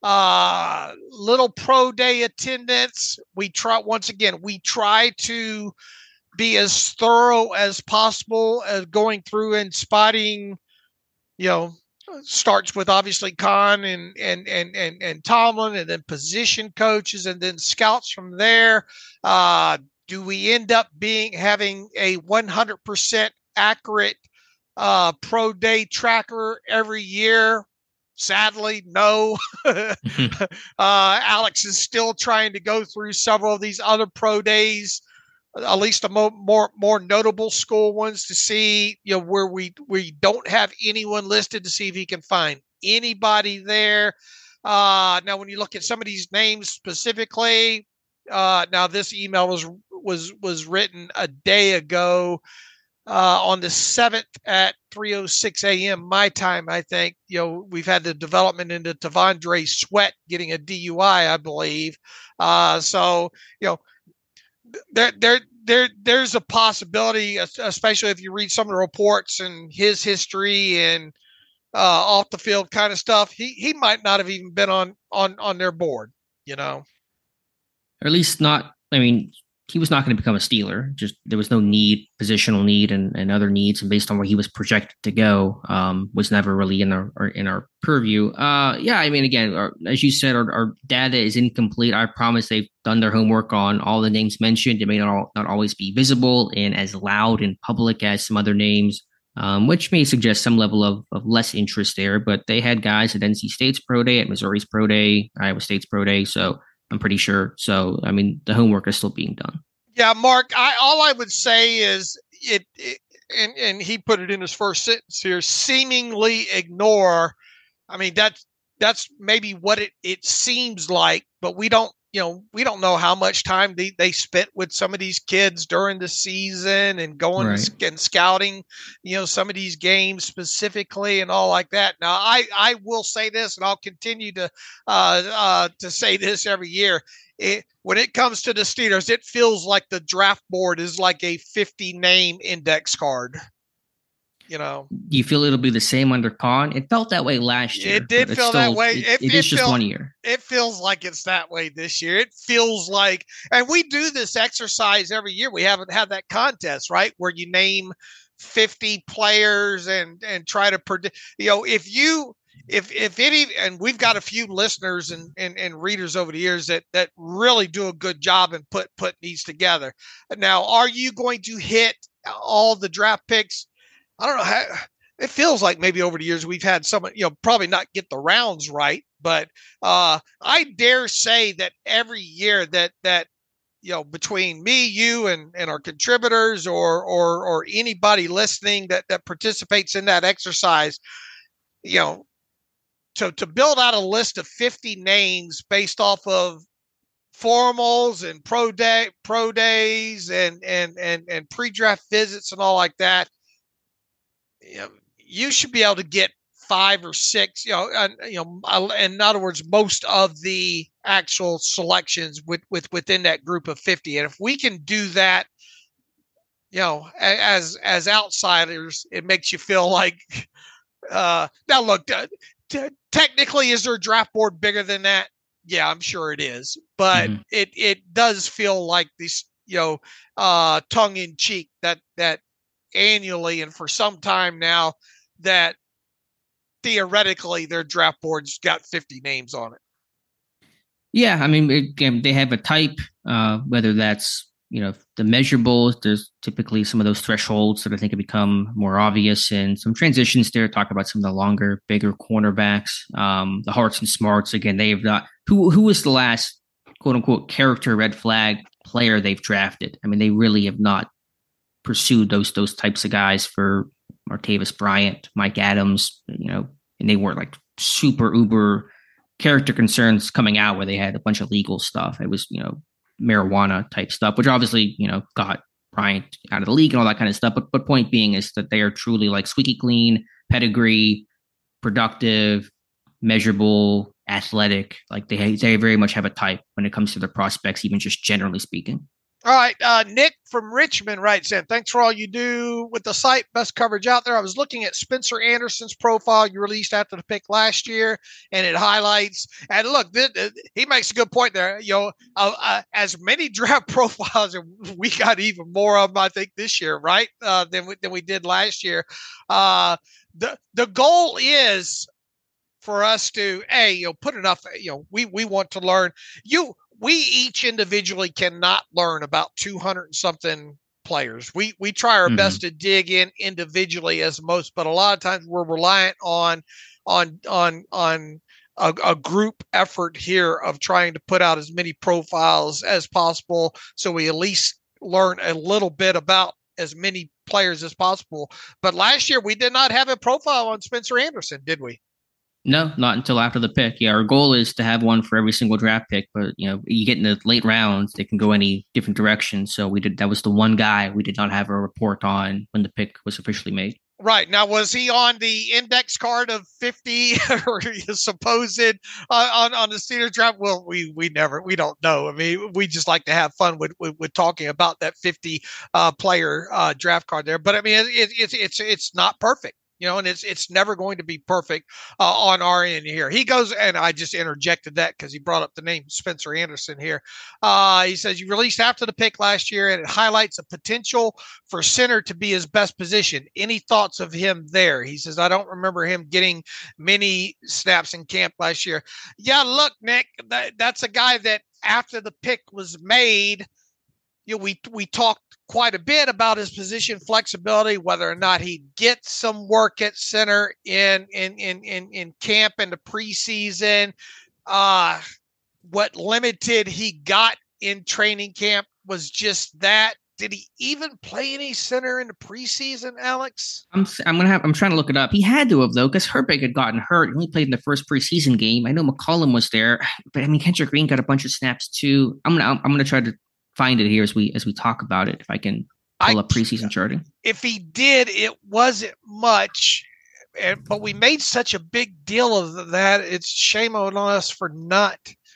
Uh, little pro day attendance. We try, once again, we try to be as thorough as possible as going through and spotting, you know, starts with obviously Khan and and and and and Tomlin, and then position coaches, and then scouts from there. Uh, do we end up being having a one hundred percent accurate uh, pro day tracker every year? Sadly, no. uh, Alex is still trying to go through several of these other pro days, at least the mo- more more notable school ones, to see, you know, where we we don't have anyone listed, to see if he can find anybody there. Uh, now, when you look at some of these names specifically, uh, now this email was was was written a day ago. Uh, on the seventh at three oh six a.m. my time, I think, you know, we've had the development into Tavondre Sweat getting a D U I, I believe. Uh, so, you know, there, there, there, there's a possibility, especially if you read some of the reports and his history and uh, off the field kind of stuff, he, he might not have even been on, on, on their board, you know, or at least not. I mean, he was not going to become a Steeler. Just there was no need, positional need, and, and other needs, and based on where he was projected to go, um, was never really in our, our in our purview. Uh, yeah, I mean, again, our, as you said, our, our data is incomplete. I promise they've done their homework on all the names mentioned. It may not not always be visible and as loud and public as some other names, um, which may suggest some level of, of less interest there. But they had guys at N C State's pro day, at Missouri's pro day, Iowa State's pro day, so I'm pretty sure. So, I mean, the homework is still being done. Yeah, Mark, I, all I would say is it, it and, and he put it in his first sentence here, seemingly ignore. I mean, that's, that's maybe what it, it seems like, but we don't, you know, we don't know how much time they, they spent with some of these kids during the season and going right. and scouting, you know, some of these games specifically and all like that. Now, I, I will say this, and I'll continue to uh, uh, to say this every year. It, when it comes to the Steelers, it feels like the draft board is like a fifty name index card. You know, do you feel it'll be the same under Khan? It felt that way last year. It did feel still, that way. It, it, it, it is just feel, one year. It feels like it's that way this year. It feels like, and we do this exercise every year. We haven't had that contest, right, where you name fifty players and and try to predict. You know, if you if if any, and we've got a few listeners and, and and readers over the years that that really do a good job and put put these together. Now, are you going to hit all the draft picks? I don't know how. It feels like maybe over the years we've had someone, you know, probably not get the rounds right, but uh, I dare say that every year that that you know, between me, you, and and our contributors, or or or anybody listening that that participates in that exercise, you know, to to build out a list of fifty names based off of formals and pro day pro days and and and and pre-draft visits and all like that. You know, you should be able to get five or six, you know, and, you know, in other words, most of the actual selections with, with within that group of fifty. And if we can do that, you know, as, as outsiders, it makes you feel like, uh, now look, t- technically, is there a draft board bigger than that? Yeah, I'm sure it is, but mm-hmm. it, it does feel like this, you know, uh, tongue in cheek that, that, annually and for some time now, that theoretically their draft board's got fifty names on it. Yeah, I mean, again, they have a type, uh, whether that's, you know, the measurables. There's typically some of those thresholds that I think have become more obvious, and some transitions there. Talk about some of the longer, bigger cornerbacks, um, the Harts and Smarts. Again, they have not. Who who was the last quote unquote character red flag player they've drafted? I mean, they really have not pursued those those types of guys for Martavis Bryant, Mike Adams, you know, and they weren't like super uber character concerns coming out where they had a bunch of legal stuff. It was, you know, marijuana type stuff, which obviously, you know, got Bryant out of the league and all that kind of stuff. But but point being is that they are truly like squeaky clean, pedigree, productive, measurable, athletic. Like they they very much have a type when it comes to their prospects, even just generally speaking. All right. Uh, Nick from Richmond writes in, thanks for all you do with the site. Best coverage out there. I was looking at Spencer Anderson's profile you released after the pick last year, and it highlights. And look, th- th- he makes a good point there. You know, uh, uh, as many draft profiles, we got even more of them, I think, this year, right? Uh, than, we, than we did last year. Uh, the, the goal is for us to, A, you know, put enough, you know, we, we want to learn. You, we each individually cannot learn about two hundred and something players. We we try our mm-hmm. best to dig in individually as most, but a lot of times we're reliant on on on on a, a group effort here of trying to put out as many profiles as possible, so we at least learn a little bit about as many players as possible. But last year we did not have a profile on Spencer Anderson, did we? No, not until after the pick. Yeah, our goal is to have one for every single draft pick, but you know, you get in the late rounds, they can go any different direction. So we did. That was the one guy we did not have a report on when the pick was officially made. Right. Now, was he on the index card of fifty or supposed uh, on, on the Steelers draft? Well, we, we never, we don't know. I mean, we just like to have fun with, with, with talking about that fifty uh, player uh, draft card there. But I mean, it, it, it's, it's, it's not perfect. You know, and it's it's never going to be perfect uh, on our end here. He goes, and I just interjected that because he brought up the name Spencer Anderson here. Uh, he says, you released after the pick last year, and it highlights a potential for center to be his best position. Any thoughts of him there? He says, I don't remember him getting many snaps in camp last year. Yeah, look, Nick, that, that's a guy that after the pick was made, you know, we we talked quite a bit about his position flexibility, whether or not he'd get some work at center in in in in, in camp in the preseason. Uh, what limited he got in training camp was just that. Did he even play any center in the preseason, Alex? I'm I'm gonna have I'm trying to look it up. He had to have though, because Herbig had gotten hurt. He only played in the first preseason game. I know McCollum was there, but I mean Kendrick Green got a bunch of snaps too. I'm gonna I'm gonna try to find it here as we as we talk about it. If I can pull I, up preseason charting. If he did, it wasn't much, and, but we made such a big deal of that. It's shame on us for not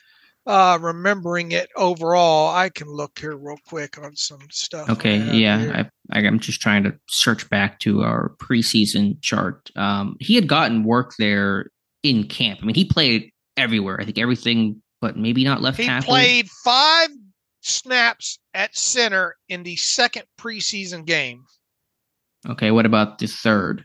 uh, remembering it overall. I can look here real quick on some stuff. Okay, yeah, I, I, I'm just trying to search back to our preseason chart. Um, he had gotten work there in camp. I mean, he played everywhere. I think everything, but maybe not left he tackle. He played five snaps at center in the second preseason game. Okay, what about the third?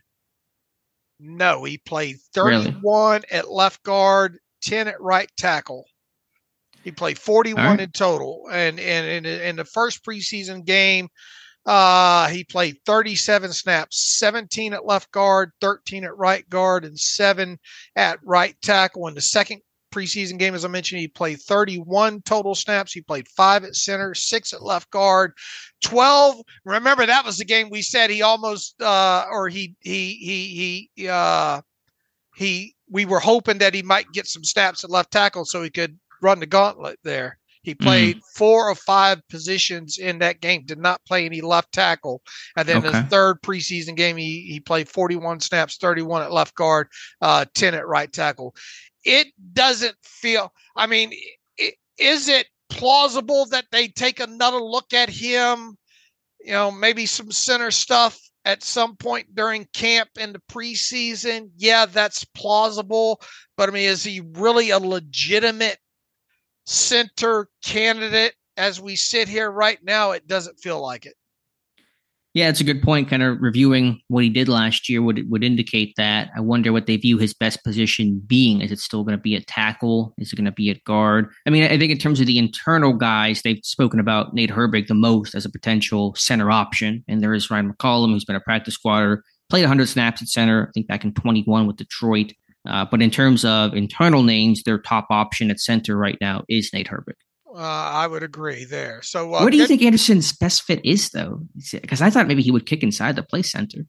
No, he played thirty-one really? At left guard, ten at right tackle. He played forty-one right. in total. And in in the first preseason game, uh, he played thirty-seven snaps, seventeen at left guard, thirteen at right guard, and seven at right tackle. In the second preseason game, as I mentioned, he played thirty-one total snaps. He played five at center, six at left guard, twelve. Remember, that was the game we said he almost, uh, or he, he, he, he, uh, he, we were hoping that he might get some snaps at left tackle so he could run the gauntlet there. He played mm. four or five positions in that game, did not play any left tackle. And then okay. his third preseason game, he, he played forty-one snaps, thirty-one at left guard, uh, ten at right tackle. It doesn't feel, I mean, it, is it plausible that they take another look at him, you know, maybe some center stuff at some point during camp in the preseason? Yeah, that's plausible. But I mean, is he really a legitimate center candidate as we sit here right now? It doesn't feel like it. Yeah, it's a good point. Kind of reviewing what he did last year would would indicate that. I wonder what they view his best position being. Is it still going to be at tackle? Is it going to be at guard? I mean, I think in terms of the internal guys, they've spoken about Nate Herbig the most as a potential center option. And there is Ryan McCollum, who's been a practice squatter, played one hundred snaps at center, I think back in twenty-one with Detroit. Uh, but in terms of internal names, their top option at center right now is Nate Herbig. Uh, I would agree there. So, uh, where do you think Anderson's best fit is, though? Because I thought maybe he would kick inside the play center.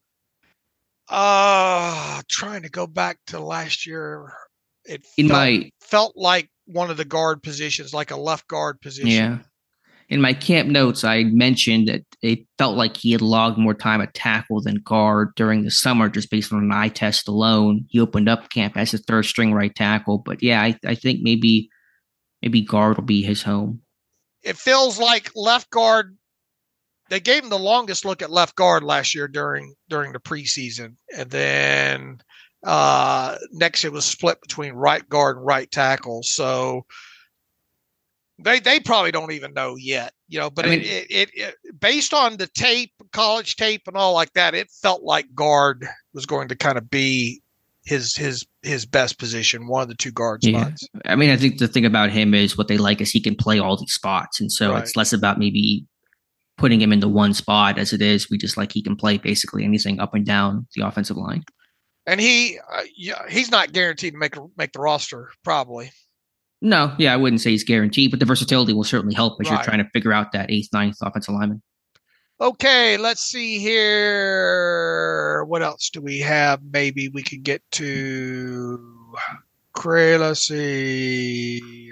Uh, trying to go back to last year, it in felt, my felt like one of the guard positions, like a left guard position. Yeah. In my camp notes, I mentioned that it felt like he had logged more time at tackle than guard during the summer, just based on an eye test alone. He opened up camp as a third string right tackle, but yeah, I, I think maybe. Maybe guard will be his home. it feels like left guard. They gave him the longest look at left guard last year during during the preseason, and then uh, next it was split between right guard and right tackle. So they they probably don't even know yet, you know. But I mean, it, it, it, it based on the tape, college tape, and all like that, it felt like guard was going to kind of be his his his best position, one of the two guard yeah. spots. I mean, I think the thing about him is what they like is he can play all these spots, and so right. it's less about maybe putting him into one spot as it is. We just like he can play basically anything up and down the offensive line. And he, uh, yeah, he's not guaranteed to make make the roster, probably. No, yeah, I wouldn't say he's guaranteed, but the versatility will certainly help as right. you're trying to figure out that eighth, ninth offensive lineman. Okay, let's see here. What else do we have? Maybe we could get to Cray. Let's see.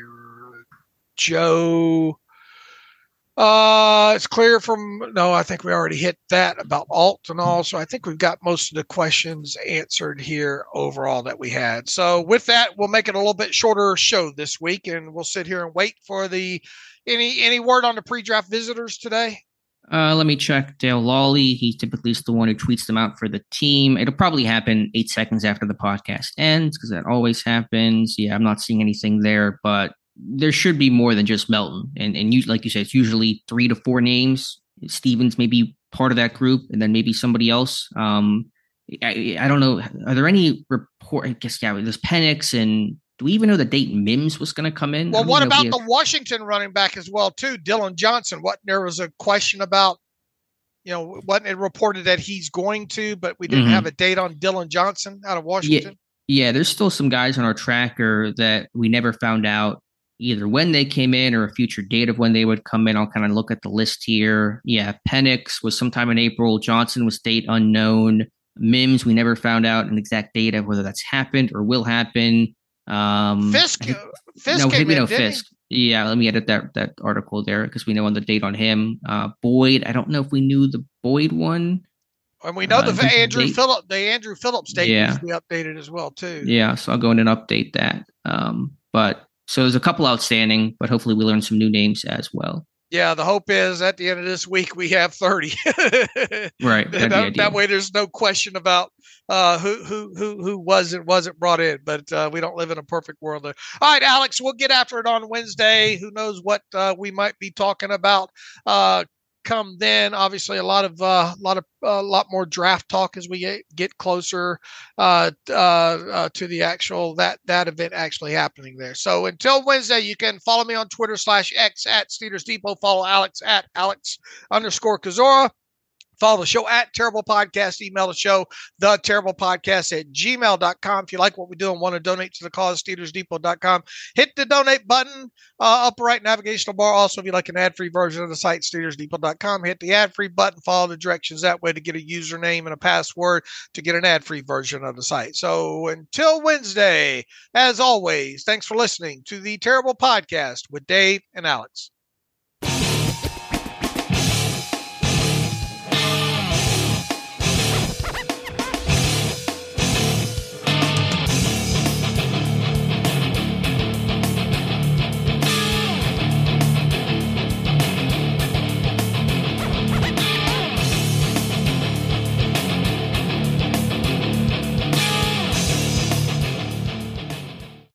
Joe. Uh, it's clear from, no, I think we already hit that about alt and all. So I think we've got most of the questions answered here overall that we had. So with that, we'll make it a little bit shorter show this week, and we'll sit here and wait for the, any, any word on the pre-draft visitors today? Uh, let me check Dale Lawley. He typically is the one who tweets them out for the team. It'll probably happen eight seconds after the podcast ends because that always happens. Yeah, I'm not seeing anything there, but there should be more than just Melton. And and you, like you said, it's usually three to four names. Stevens may be part of that group, and then maybe somebody else. Um, I, I don't know. Are there any report? I guess, yeah, there's Penix, and do we even know the date Mims was going to come in? Well, what about the Washington running back as well, too? Dylan Johnson. What, there was a question about, you know, wasn't it reported that he's going to, but we didn't mm-hmm. have a date on Dylan Johnson out of Washington? Yeah, yeah, there's still some guys on our tracker that we never found out either when they came in or a future date of when they would come in. I'll kind of look at the list here. Yeah, Penix was sometime in April. Johnson was date unknown. Mims, we never found out an exact date of whether that's happened or will happen. Um, Fisk, think, Fisk no, came in, no, didn't Fisk. He? Yeah, let me edit that that article there because we know on the date on him. Uh, Boyd, I don't know if we knew the Boyd one. And we know uh, the Andrew Phillips, the Andrew Phillips date yeah. needs to be updated as well too. Yeah, so I'll go in and update that. Um, but so there's a couple outstanding, but hopefully we learn some new names as well. Yeah, the hope is at the end of this week we have thirty. Right. That, that way, there's no question about uh, who who who who was and wasn't brought in. But uh, we don't live in a perfect world there. All right, Alex, we'll get after it on Wednesday. Who knows what uh, we might be talking about uh, come then. Obviously, a lot of a uh, lot of a uh, lot more draft talk as we get closer uh, uh, uh, to the actual that that event actually happening there. So until Wednesday, you can follow me on Twitter slash X at Steelers Depot. Follow Alex at Alex underscore Kozora. Follow the show at Terrible Podcast. Email the show, the Terrible Podcast at gmail dot com. If you like what we do and want to donate to the cause, Steelers Depot dot com. Hit the donate button, uh, upper right navigational bar. Also, if you like an ad-free version of the site, Steelers Depot dot com. Hit the ad-free button, follow the directions that way to get a username and a password to get an ad-free version of the site. So until Wednesday, as always, thanks for listening to the Terrible Podcast with Dave and Alex.